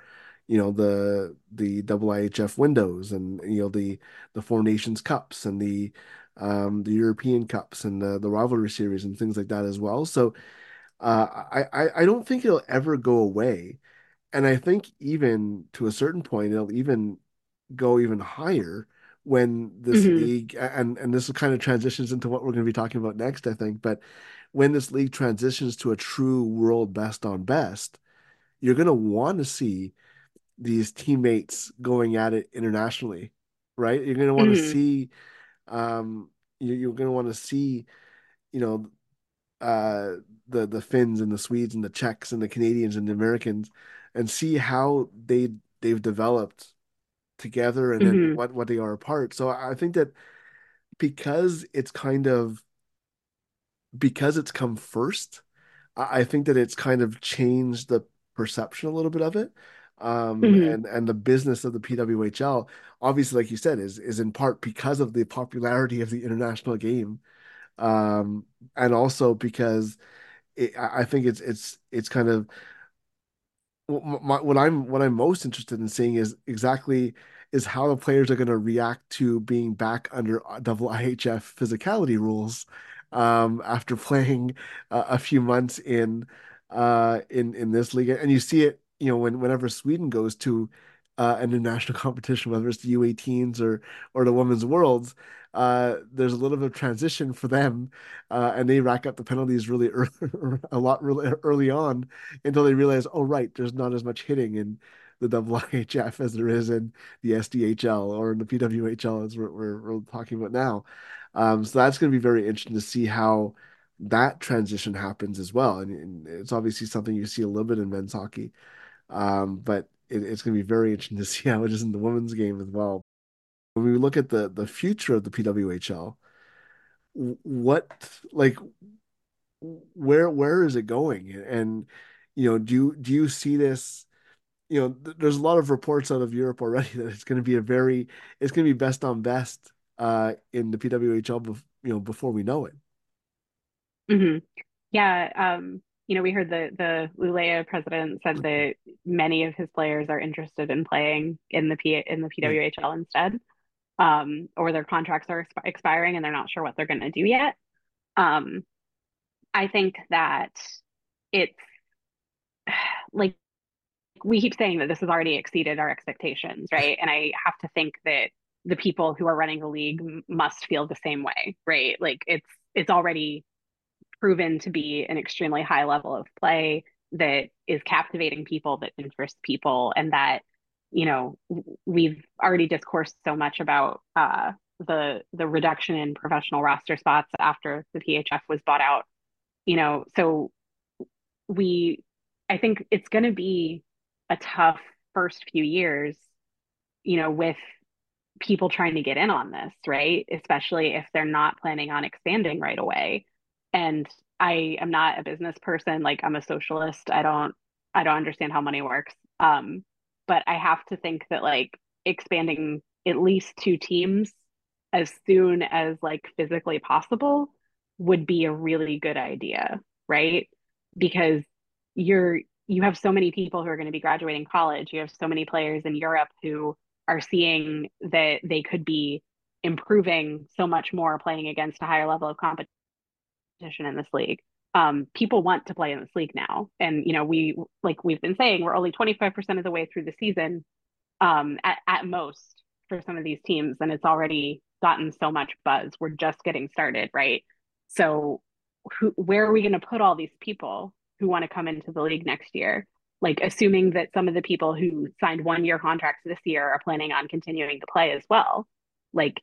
the IIHF windows, and, the Four Nations Cups, and the European Cups, and the rivalry series and things like that as well. So I don't think it'll ever go away. and I think even to a certain point, it'll even go even higher when this Hmm. league and this kind of transitions into what we're going to be talking about next, I think. But when this league transitions to a true world best on best, you're going to want to see these teammates going at it internationally, right? You're going to want to Hmm. see, you're going to want to see, you know, uh, the Finns and the Swedes and the Czechs and the Canadians and the Americans, and see how they've developed together and then Hmm. what they are apart. So I think that because it's kind of because it's come first, I think that it's kind of changed the perception a little bit of it. Hmm. And the business of the PWHL, obviously, like you said, is in part because of the popularity of the international game. Um, and also because I think it's kind of what I'm most interested in seeing is exactly is how the players are going to react to being back under double IHF physicality rules after playing a few months in this league, and you see it, whenever Sweden goes to an international competition, whether it's the U18s or the Women's Worlds. There's a little bit of transition for them, and they rack up the penalties really early, a lot really early on, until they realize, oh, right, there's not as much hitting in the IHF as there is in the SDHL or in the PWHL as we're talking about now. So that's going to be very interesting to see how that transition happens as well. And it's obviously something you see a little bit in men's hockey, but it's going to be very interesting to see how it is in the women's game as well. When we look at the future of the PWHL, what like where is it going? And do you see this? There's a lot of reports out of Europe already that it's going to be best on best in the PWHL, before we know it. Hmm. Yeah. We heard the Lulea president said that many of his players are interested in playing in the Yeah. PWHL instead, or their contracts are expiring and they're not sure what they're going to do yet. Um, I think that it's like we keep saying that this has already exceeded our expectations, right? And I have to think that the people who are running the league must feel the same way, right? Like it's already proven to be an extremely high level of play that is captivating people, that interests people, and that we've already discoursed so much about the reduction in professional roster spots after the PHF was bought out. So we I think it's going to be a tough first few years, with people trying to get in on this, right? Especially if they're not planning on expanding right away. And I am not a business person, like I'm a socialist. I don't understand how money works. But I have to think that like expanding at least two teams as soon as like physically possible would be a really good idea, right? Because you have so many people who are going to be graduating college. You have so many players in Europe who are seeing that they could be improving so much more playing against a higher level of competition in this league. People want to play in this league now. And, like we've been saying, we're only 25% of the way through the season, at most for some of these teams. And it's already gotten so much buzz. We're just getting started, right? So, where are we going to put all these people who want to come into the league next year? Like, assuming that some of the people who signed 1 year contracts this year are planning on continuing to play as well. Like,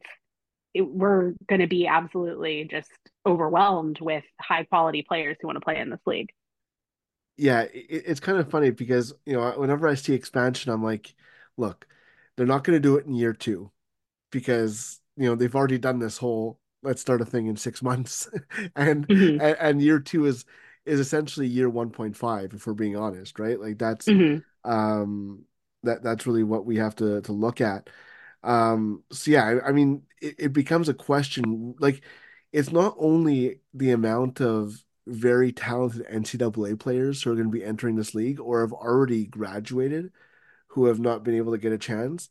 we're going to be absolutely just overwhelmed with high quality players who want to play in this league. Yeah, it's kind of funny because, whenever I see expansion, I'm like, look, they're not going to do it in year two because, they've already done this whole let's start a thing in 6 months. and, Mm-hmm. and year two is essentially year 1.5, if we're being honest, right? Like Mm-hmm. um that's really what we have to look at. So yeah, I mean, it becomes a question. Like, it's not only the amount of very talented NCAA players who are going to be entering this league or have already graduated who have not been able to get a chance,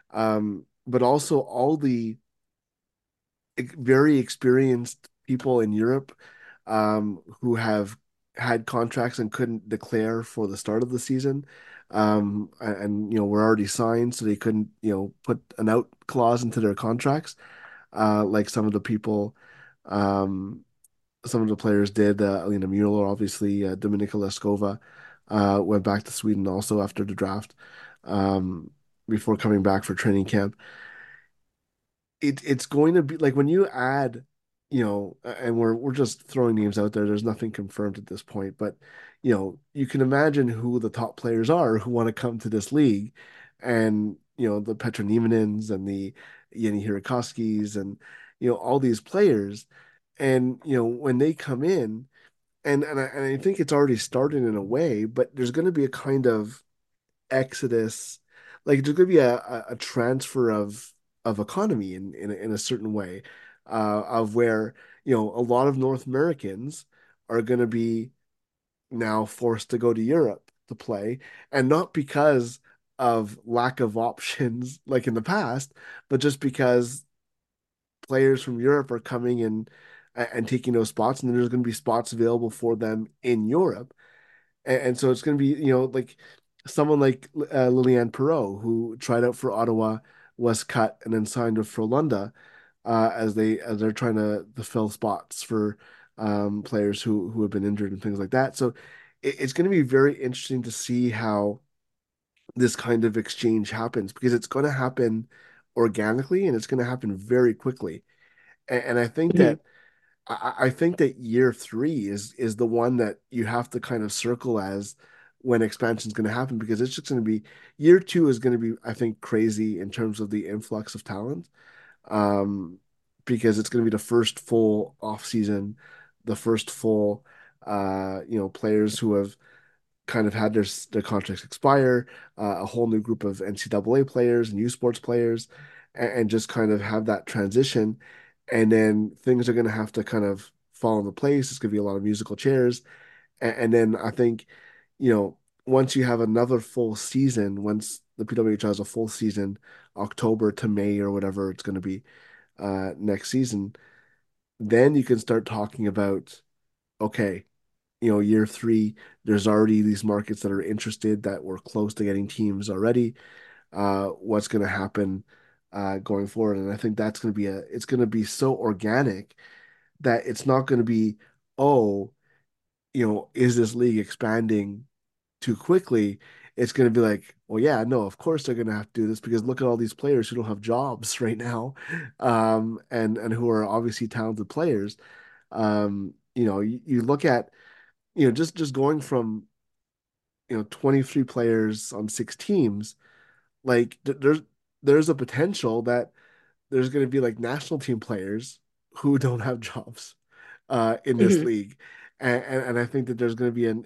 but also all the very experienced people in Europe who have had contracts and couldn't declare for the start of the season. And were already signed, so they couldn't, put an out clause into their contracts, like um, some of the players did. Alina Mueller, obviously, Dominika Leskova, went back to Sweden also after the draft, um, before coming back for training camp. It's going to be like when you add, and we're just throwing names out there. There's nothing confirmed at this point, but you can imagine who the top players are who want to come to this league, and the Petra Niemanens and the Jenny Hirikoskis and all these players, and when they come in, and I think it's already started in a way, but there's going to be a kind of exodus, like there's going to be a transfer of economy in a certain way, of where a lot of North Americans are going to be now forced to go to Europe to play, and not because of lack of options like in the past, but just because players from Europe are coming in and taking those spots, and then there's going to be spots available for them in Europe. And so it's going to be, like someone like Liliane Perreault, who tried out for Ottawa, was cut, and then signed with Frölunda, as they're trying to fill spots for players who have been injured and things like that. So it's going to be very interesting to see how this kind of exchange happens, because it's going to happen organically and it's going to happen very quickly. And Mhm. I think that year three is the one that you have to kind of circle as when expansion is going to happen, because it's just going to be, year two is going to be, I think, crazy in terms of the influx of talent, um, because it's going to be the first full off season, the first full, players who have kind of had their contracts expire, a whole new group of NCAA players and U Sports players, and just kind of have that transition. And then things are going to have to kind of fall into place. It's going to be a lot of musical chairs. And then I think, once you have another full season, once the PWH has a full season, October to May or whatever it's going to be, next season, then you can start talking about, okay, year three, there's already these markets that are interested, that were close to getting teams already. What's going to happen going forward? And I think that's going to be it's going to be so organic that it's not going to be, oh, is this league expanding too quickly? It's going to be like, well, yeah, no, of course they're going to have to do this, because look at all these players who don't have jobs right now, and who are obviously talented players. You look at, just going from 23 players on six teams, like there's a potential that there's going to be like national team players who don't have jobs in this Mhm. league, and I think that there's going to be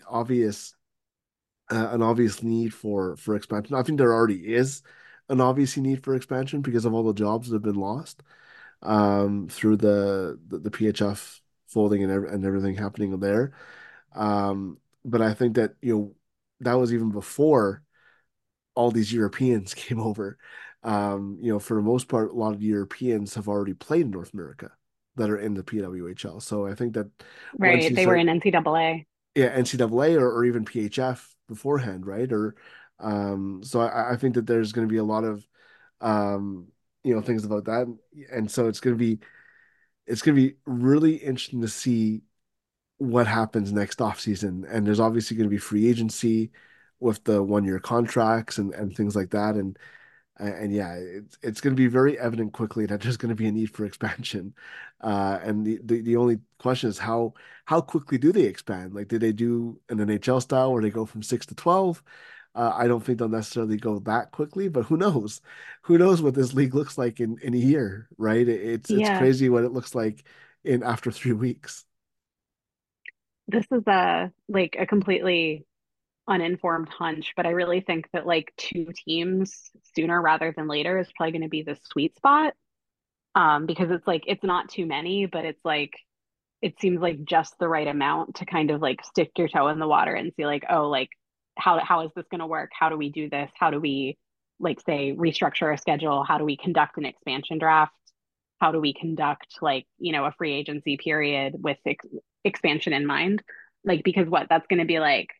an obvious need for expansion. I think there already is an obvious need for expansion because of all the jobs that have been lost, through the PHF folding and everything happening there. But I think that that was even before all these Europeans came over. For the most part, a lot of Europeans have already played in North America that are in the PWHL. So I think that once Right. you They were start, in NCAA. yeah, NCAA or even PHF beforehand, right? Or so I think that there's going to be a lot of things about that, and so it's going to be really interesting to see what happens next offseason. And there's obviously going to be free agency with the 1 year contracts and things like that. And yeah, it's going to be very evident quickly that there's going to be a need for expansion. And the only question is how quickly do they expand? Like, did they do an NHL style where they go from 6 to 12? I don't think they'll necessarily go that quickly, but who knows? Who knows what this league looks like in a year, right? It's Yeah. crazy what it looks like in after 3 weeks. This is a completely uninformed hunch, but I really think that like two teams sooner rather than later is probably going to be the sweet spot. Because it's like it's not too many, but it's like it seems like just the right amount to kind of like stick your toe in the water and see like, oh, like how is this going to work? How do we do this? How do we like say restructure a schedule? How do we conduct an expansion draft? How do we conduct like, a free agency period with expansion in mind? like because what that's going to be like,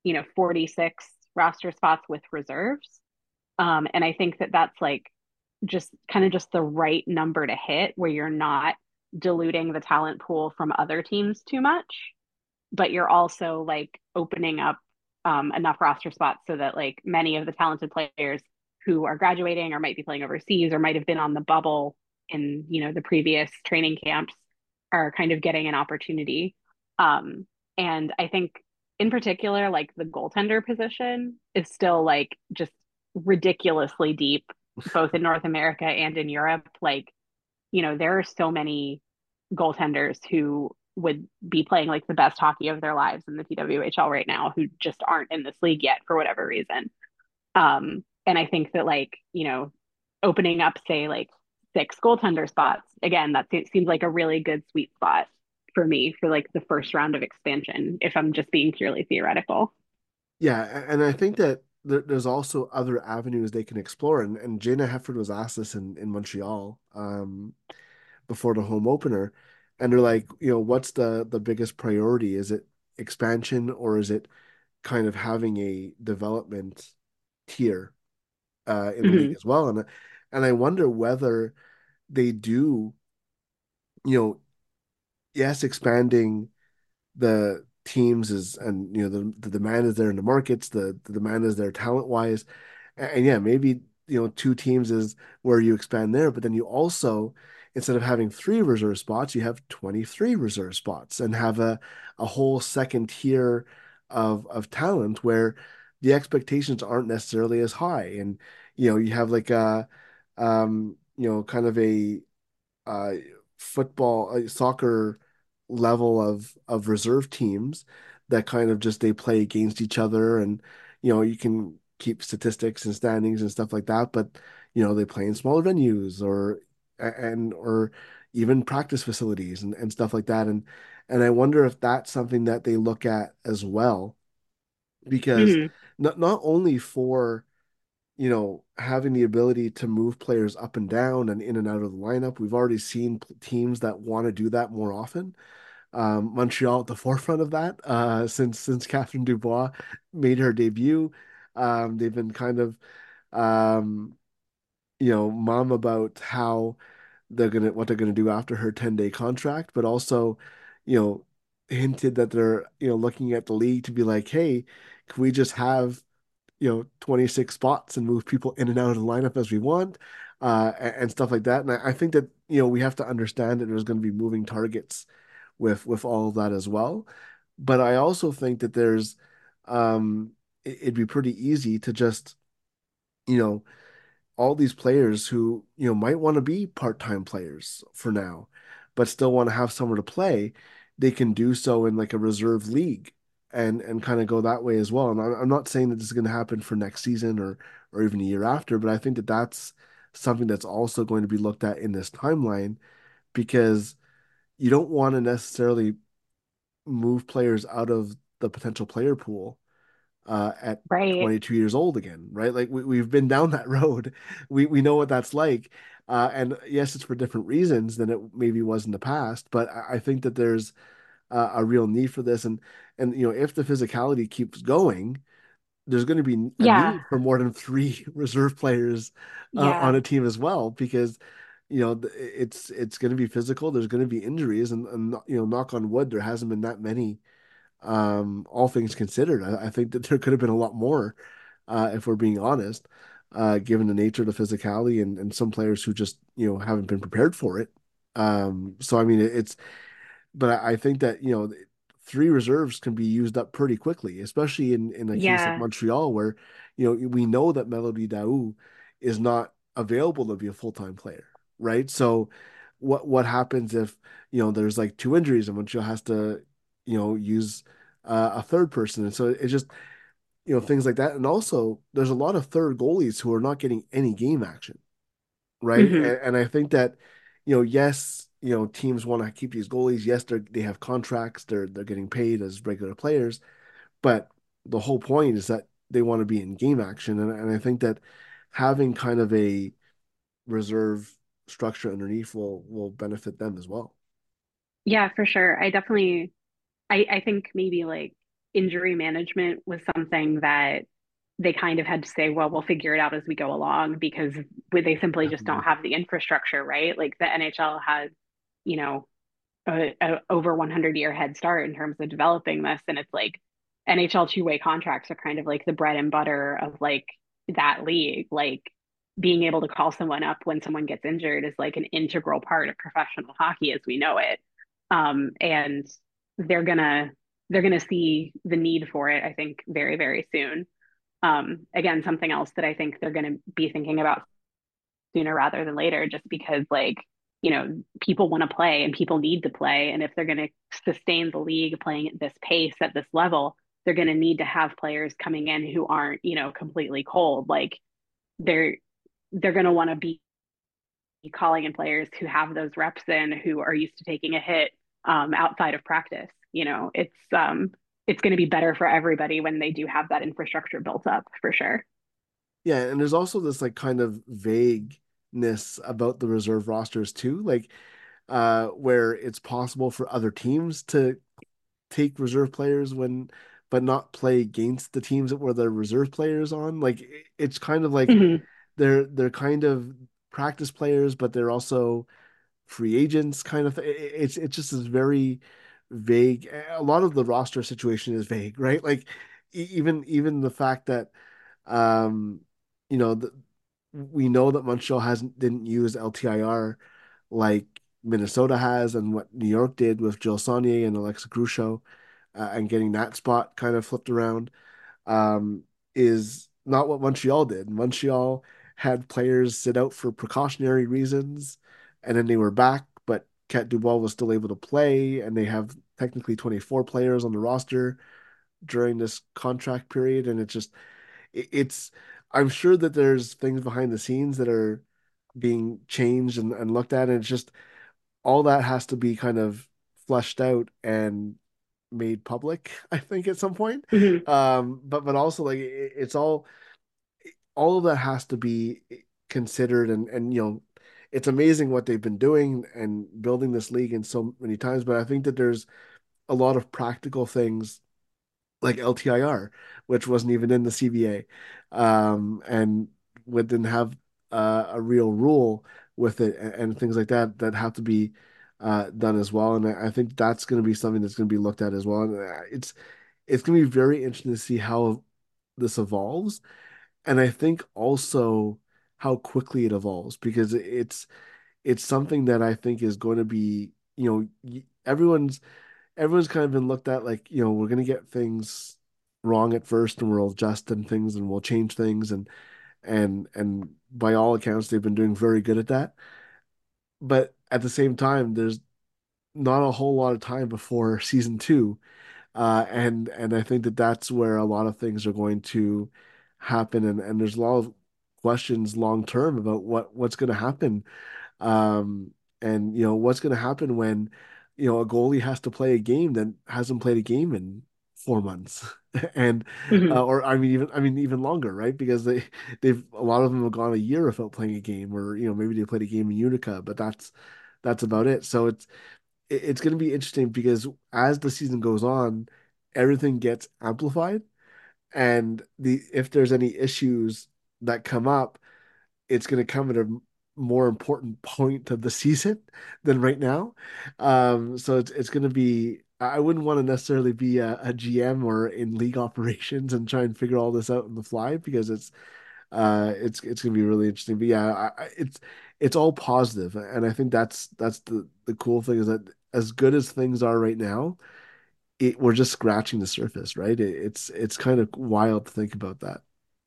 46 roster spots with reserves. And I think that that's like just kind of just the right number to hit where you're not diluting the talent pool from other teams too much, but you're also like opening up enough roster spots so that like many of the talented players who are graduating or might be playing overseas or might have been on the bubble in the previous training camps are kind of getting an opportunity. And I think in particular, like the goaltender position is still like just ridiculously deep, both in North America and in Europe. Like, there are so many goaltenders who would be playing like the best hockey of their lives in the PWHL right now who just aren't in this league yet for whatever reason. And I think that like, opening up, say, like six goaltender spots, again, that seems like a really good sweet spot for me for like the first round of expansion, if I'm just being purely theoretical. Yeah, and I think that there's also other avenues they can explore. And Jana Hefford was asked this in Montreal before the home opener. And they're like, what's the biggest priority? Is it expansion or is it kind of having a development tier in the league Mm-hmm. as well? And I wonder whether they do, you know, yes, expanding the teams is, and the demand is there in the markets, the demand is there talent wise, and yeah, maybe two teams is where you expand there, but then you also, instead of having three reserve spots, you have 23 reserve spots and have a whole second tier of talent where the expectations aren't necessarily as high, and you have like a kind of a uh, football, soccer level of reserve teams that kind of just they play against each other, and you can keep statistics and standings and stuff like that, but they play in smaller venues or even practice facilities and stuff like that, and I wonder if that's something that they look at as well, because Mm-hmm. not only for having the ability to move players up and down and in and out of the lineup. We've already seen teams that want to do that more often. Montreal at the forefront of that since Catherine Dubois made her debut. They've been kind of um, mum about how what they're gonna do after her 10-day contract, but also, you know, hinted that they're looking at the league to be like, hey, can we just have 26 spots and move people in and out of the lineup as we want, and stuff like that. And I think that, we have to understand that there's going to be moving targets with all of that as well. But I also think that it'd be pretty easy to just, you know, all these players who, might want to be part-time players for now, but still want to have somewhere to play, they can do so in like a reserve league and kind of go that way as well. And I'm not saying that this is going to happen for next season or even a year after, but I think that that's something that's also going to be looked at in this timeline, because you don't want to necessarily move players out of the potential player pool at Right. 22 years old again, right? Like we've been down that road. We know what that's like. And yes, it's for different reasons than it maybe was in the past, but I think that there's a real need for this. And if the physicality keeps going, there's going to be a Yeah. need for more than three reserve players on Yeah. a team as well, because it's going to be physical. There's going to be injuries, and knock on wood, there hasn't been that many, all things considered. I think that there could have been a lot more, if we're being honest, given the nature of the physicality and some players who just, haven't been prepared for it. So I mean, but I think that, three reserves can be used up pretty quickly, especially in a case like Yeah. Montreal, where, we know that Melody Daou is not available to be a full-time player, right? So what happens if, there's like two injuries and Montreal has to, use a third person. And so it's just, things like that. And also there's a lot of third goalies who are not getting any game action, right? Mm-hmm. And I think that, yes, teams want to keep these goalies. Yes, they have contracts. They're getting paid as regular players, but the whole point is that they want to be in game action. And I think that having kind of a reserve structure underneath will benefit them as well. Yeah, for sure. I definitely I think maybe like injury management was something that they kind of had to say, well, we'll figure it out as we go along because they simply just don't Definitely. have the infrastructure, right? Like the NHL has, you know, a over 100-year head start in terms of developing this. And it's like NHL two-way contracts are kind of like the bread and butter of like that league. Like being able to call someone up when someone gets injured is like an integral part of professional hockey as we know it. And they're gonna they're gonna see the need for it, I think, very, very soon. Again, something else that I think they're gonna be thinking about sooner rather than later, just because like, people want to play and people need to play. And if they're going to sustain the league playing at this pace at this level, they're going to need to have players coming in who aren't, completely cold. Like they're they're going to want to be calling in players who have those reps in, who are used to taking a hit outside of practice. It's going to be better for everybody when they do have that infrastructure built up for sure. Yeah, and there's also this like kind of vagueness about the reserve rosters too, like where it's possible for other teams to take reserve players when but not play against the teams that were the reserve players on. Like it's kind of like Mm-hmm. they're kind of practice players, but they're also free agents kind of it's just this very vague. A lot of the roster situation is vague, right? Like even the fact that um you know we know that Montreal hasn't didn't use LTIR like Minnesota has and what New York did with Jill Saunier and Alexa Crucial and getting that spot kind of flipped around is not what Montreal did. Montreal had players sit out for precautionary reasons, and then they were back, but Cat Dubois was still able to play, and they have technically 24 players on the roster during this contract period, and it's I'm sure that there's things behind the scenes that are being changed and looked at, and it's just all that has to be kind of fleshed out and made public, I think, at some point. Mm-hmm. But also like it's all of that has to be considered and it's amazing what they've been doing and building this league in so many times. But I think that there's a lot of practical things like LTIR, which wasn't even in the CBA, and didn't have a real rule with it and things like that that have to be done as well. And I think that's going to be something that's going to be looked at as well. And it's going to be very interesting to see how this evolves, and I think also how quickly it evolves because it's something that I think is going to be everyone's kind of been looked at like, we're going to get things wrong at first and we'll adjust and things and we'll change things and by all accounts they've been doing very good at that. But at the same time, there's not a whole lot of time before season two. And I think that that's where a lot of things are going to happen and there's a lot of questions long term about what's going to happen and what's going to happen when a goalie has to play a game that hasn't played a game in 4 months, and Mm-hmm. or even longer, right? Because they've a lot of them have gone a year without playing a game, or maybe they played a game in Utica, but that's about it. So it's going to be interesting because as the season goes on, everything gets amplified, and the if there's any issues that come up it's going to come at a more important point of the season than right now. So it's going to be. I wouldn't want to necessarily be a GM or in league operations and try and figure all this out on the fly because it's going to be really interesting. But yeah, it's all positive, and I think that's the cool thing is that as good as things are right now, we're just scratching the surface, right? It's kind of wild to think about that.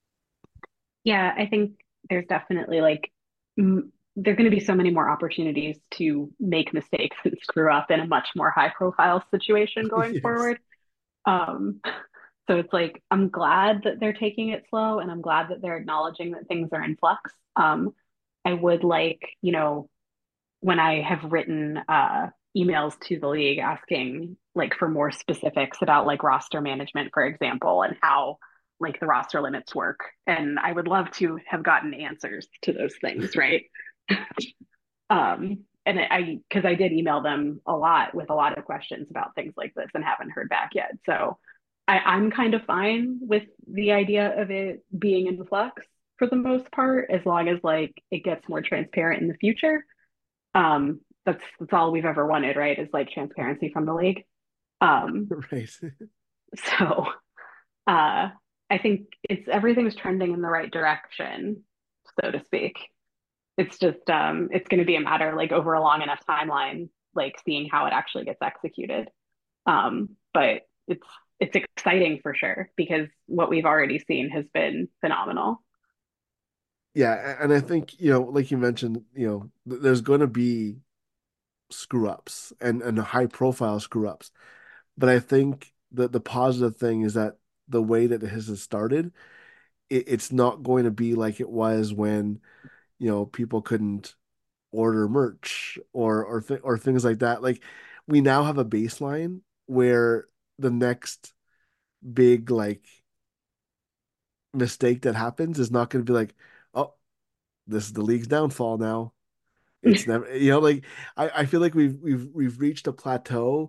Yeah, I think there's definitely like there are going to be so many more opportunities to make mistakes and screw up in a much more high profile situation going Yes. forward. Um, so it's like I'm glad that they're taking it slow and I'm glad that they're acknowledging that things are in flux. I would like, when I have written emails to the league asking like for more specifics about like roster management, for example, and how like the roster limits work. And I would love to have gotten answers to those things, right? and because I did email them a lot with a lot of questions about things like this and haven't heard back yet. So I'm kind of fine with the idea of it being in flux for the most part, as long as like it gets more transparent in the future. That's all we've ever wanted, right? Is like transparency from the league. Um, Right. so uh, I think it's everything's trending in the right direction, so to speak. It's just it's going to be a matter like over a long enough timeline, like seeing how it actually gets executed. But it's exciting for sure because what we've already seen has been phenomenal. Yeah, and I think, like you mentioned, there's going to be screw ups and high profile screw ups. But I think that the positive thing is that the way that this has started, it's not going to be like it was when, people couldn't order merch or things like that. Like we now have a baseline where the next big like mistake that happens is not going to be like, oh, this is the league's downfall now. It's never, like I feel like we've reached a plateau.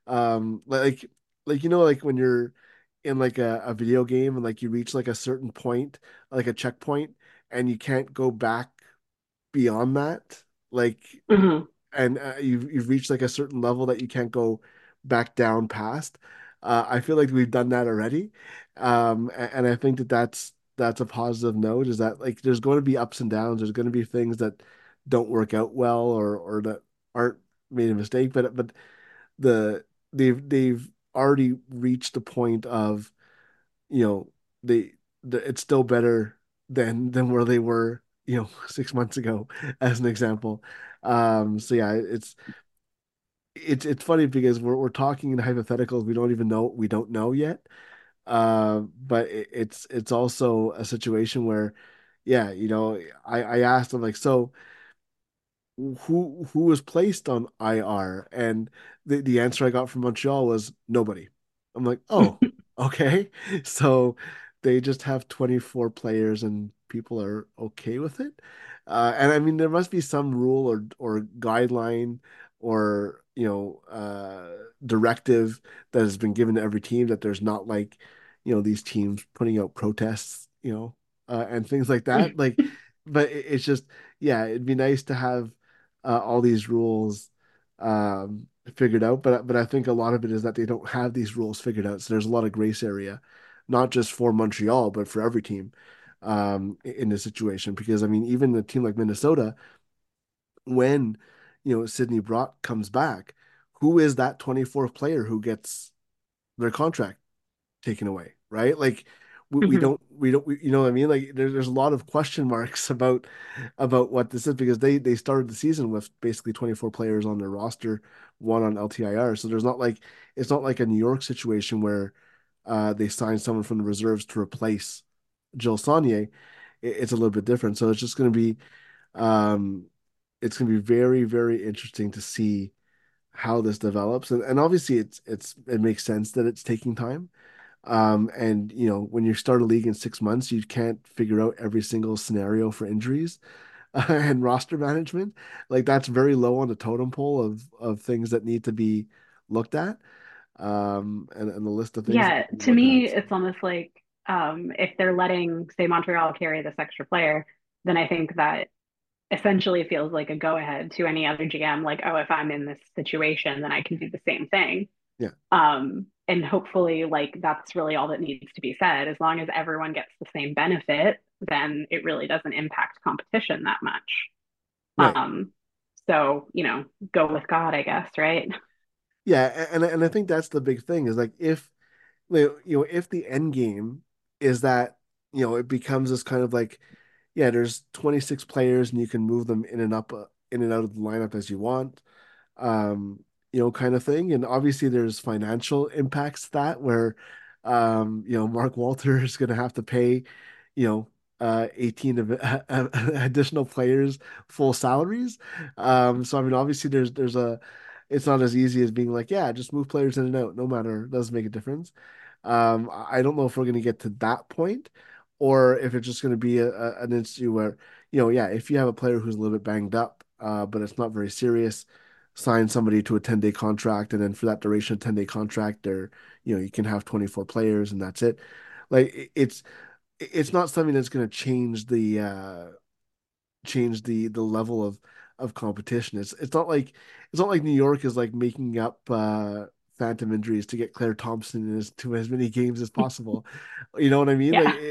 Like like when you're in like a video game and like you reach like a certain point, like a checkpoint, and you can't go back beyond that. Like Mhm. and you've reached like a certain level that you can't go back down past. I feel like we've done that already, and I think that that's a positive note. Is that like there's going to be ups and downs. There's going to be things that don't work out well or that aren't made a mistake. But the they've already reached the point of you know they it's still better than where they were 6 months ago as an example. So yeah, it's funny because we're talking in hypotheticals we don't know yet. But it's also a situation where yeah, I asked them like, so who was placed on IR? And the answer I got from Montreal was nobody. I'm like, oh, okay. So they just have 24 players and people are okay with it. And I mean, there must be some rule or guideline or, directive that has been given to every team that there's not like, these teams putting out protests, and things like that. Like, but it's just, yeah, it'd be nice to have all these rules figured out. But I think a lot of it is that they don't have these rules figured out. So there's a lot of grace area, not just for Montreal, but for every team in this situation. Because I mean, even a team like Minnesota, when Sidney Brock comes back, who is that 24th player who gets their contract taken away, right? Like Mhm. you know what I mean? Like there's a lot of question marks about what this is because they started the season with basically 24 players on their roster, one on LTIR. So there's not like it's not like a New York situation where they signed someone from the reserves to replace Jill Saunier. It's a little bit different. So um it's going to be very, very interesting to see how this develops. And obviously it makes sense that it's taking time. And when you start a league in 6 months, you can't figure out every single scenario for injuries and roster management. Like that's very low on the totem pole of things that need to be looked at. And the list of things that Yeah, need to be to looked me, at. So it's almost like if they're letting, say, Montreal carry this extra player, then I think that essentially feels like a go ahead to any other GM, like, oh, if I'm in this situation, then I can do the same thing. yeah, And hopefully, like, that's really all that needs to be said. As long as everyone gets the same benefit, then it really doesn't impact competition that much. right. Um, so, go with God, I guess, right? Yeah, and I think that's the big thing is like if the end game is that it becomes this kind of like yeah, there's 26 players and you can move them in and out of the lineup as you want. Kind of thing. And obviously there's financial impacts to that where Mark Walter is going to have to pay, 18 of additional players full salaries. So I mean obviously there's a it's not as easy as being like, yeah, just move players in and out, no matter, it doesn't make a difference. I don't know if we're going to get to that point or if it's just going to be an issue where, yeah, if you have a player who's a little bit banged up, but it's not very serious. Sign somebody to a 10-day contract, and then for that duration of 10-day contract, you can have 24 players and that's it. Like it's not something that's going to change the level of competition. It's not like New York is like making up phantom injuries to get Claire Thompson to as many games as possible. You know what I mean? Like Yeah.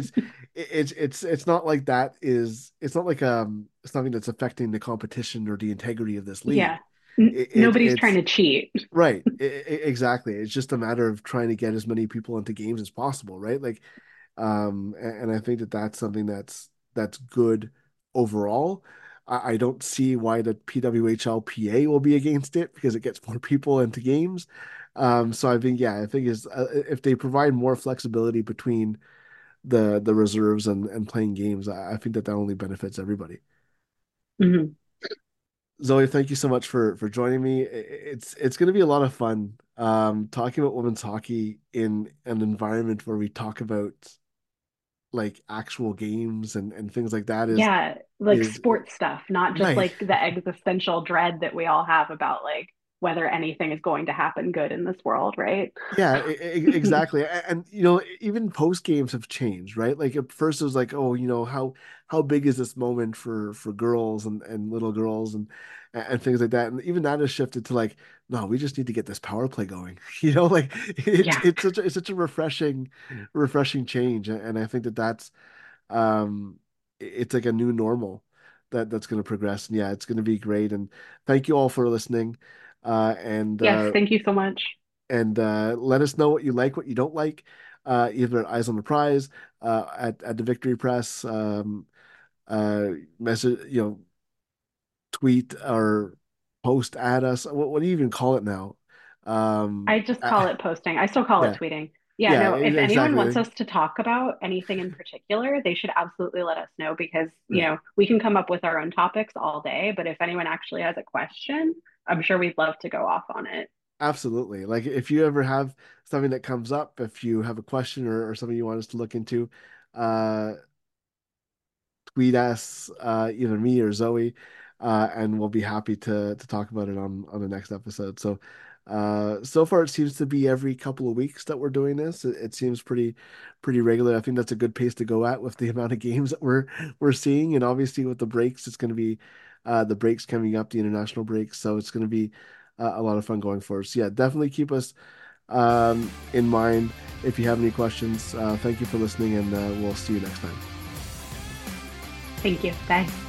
it's not like that is it's not like something that's affecting the competition or the integrity of this Yeah. league. Nobody's trying It's to cheat. right. Exactly. It's just a matter of trying to get as many people into games as possible, right? Like and I think that that's something that's good overall. I don't see why the PWHLPA will be against it because it gets more people into games. So I think is if they provide more flexibility between the reserves and playing games, I think that only benefits everybody. Mhm. Zoe, thank you so much for joining me. It's going to be a lot of fun talking about women's hockey in an environment where we talk about like actual games and things like that Yeah, like is sports stuff, not just right. like the existential dread that we all have about like whether anything is going to happen good in this world, right? Yeah, exactly. And even post games have changed, right? Like at first it was like, oh, how big is this moment for girls and little girls and things like that. And even that has shifted to like, no, we just need to get this power play going. Like it's Yeah. it's such a refreshing change. And I think that that's it's like a new normal that's going to progress. And yeah, it's going to be great. And thank you all for listening. Uh, and Yes, uh, thank you so much. and let us know what you like, what you don't like, either at Eyes on the Prize, at the Victory Press, uh, message, tweet or post at us. What do you even call it now? I just Uh, call it posting. I still call it yeah, tweeting. Yeah, yeah, no, if anyone wants exactly. us to talk about anything in particular, they should absolutely let us know because, Right. we can come up with our own topics all day, but if anyone actually has a question, I'm sure we'd love to go off on it. Absolutely. Like if you ever have something that comes up, if you have a question or something you want us to look into, uh, tweet us, either me or Zoe, and we'll be happy to talk about it on the next episode. So far it seems to be every couple of weeks that we're doing this. It seems pretty regular. I think that's a good pace to go at with the amount of games that we're seeing, and obviously with the breaks, it's going to be the breaks coming up, the international breaks. So it's going to be a lot of fun going forward. So yeah, definitely keep us in mind if you have any questions. Thank you for listening, and we'll see you next time. Thank you. Bye.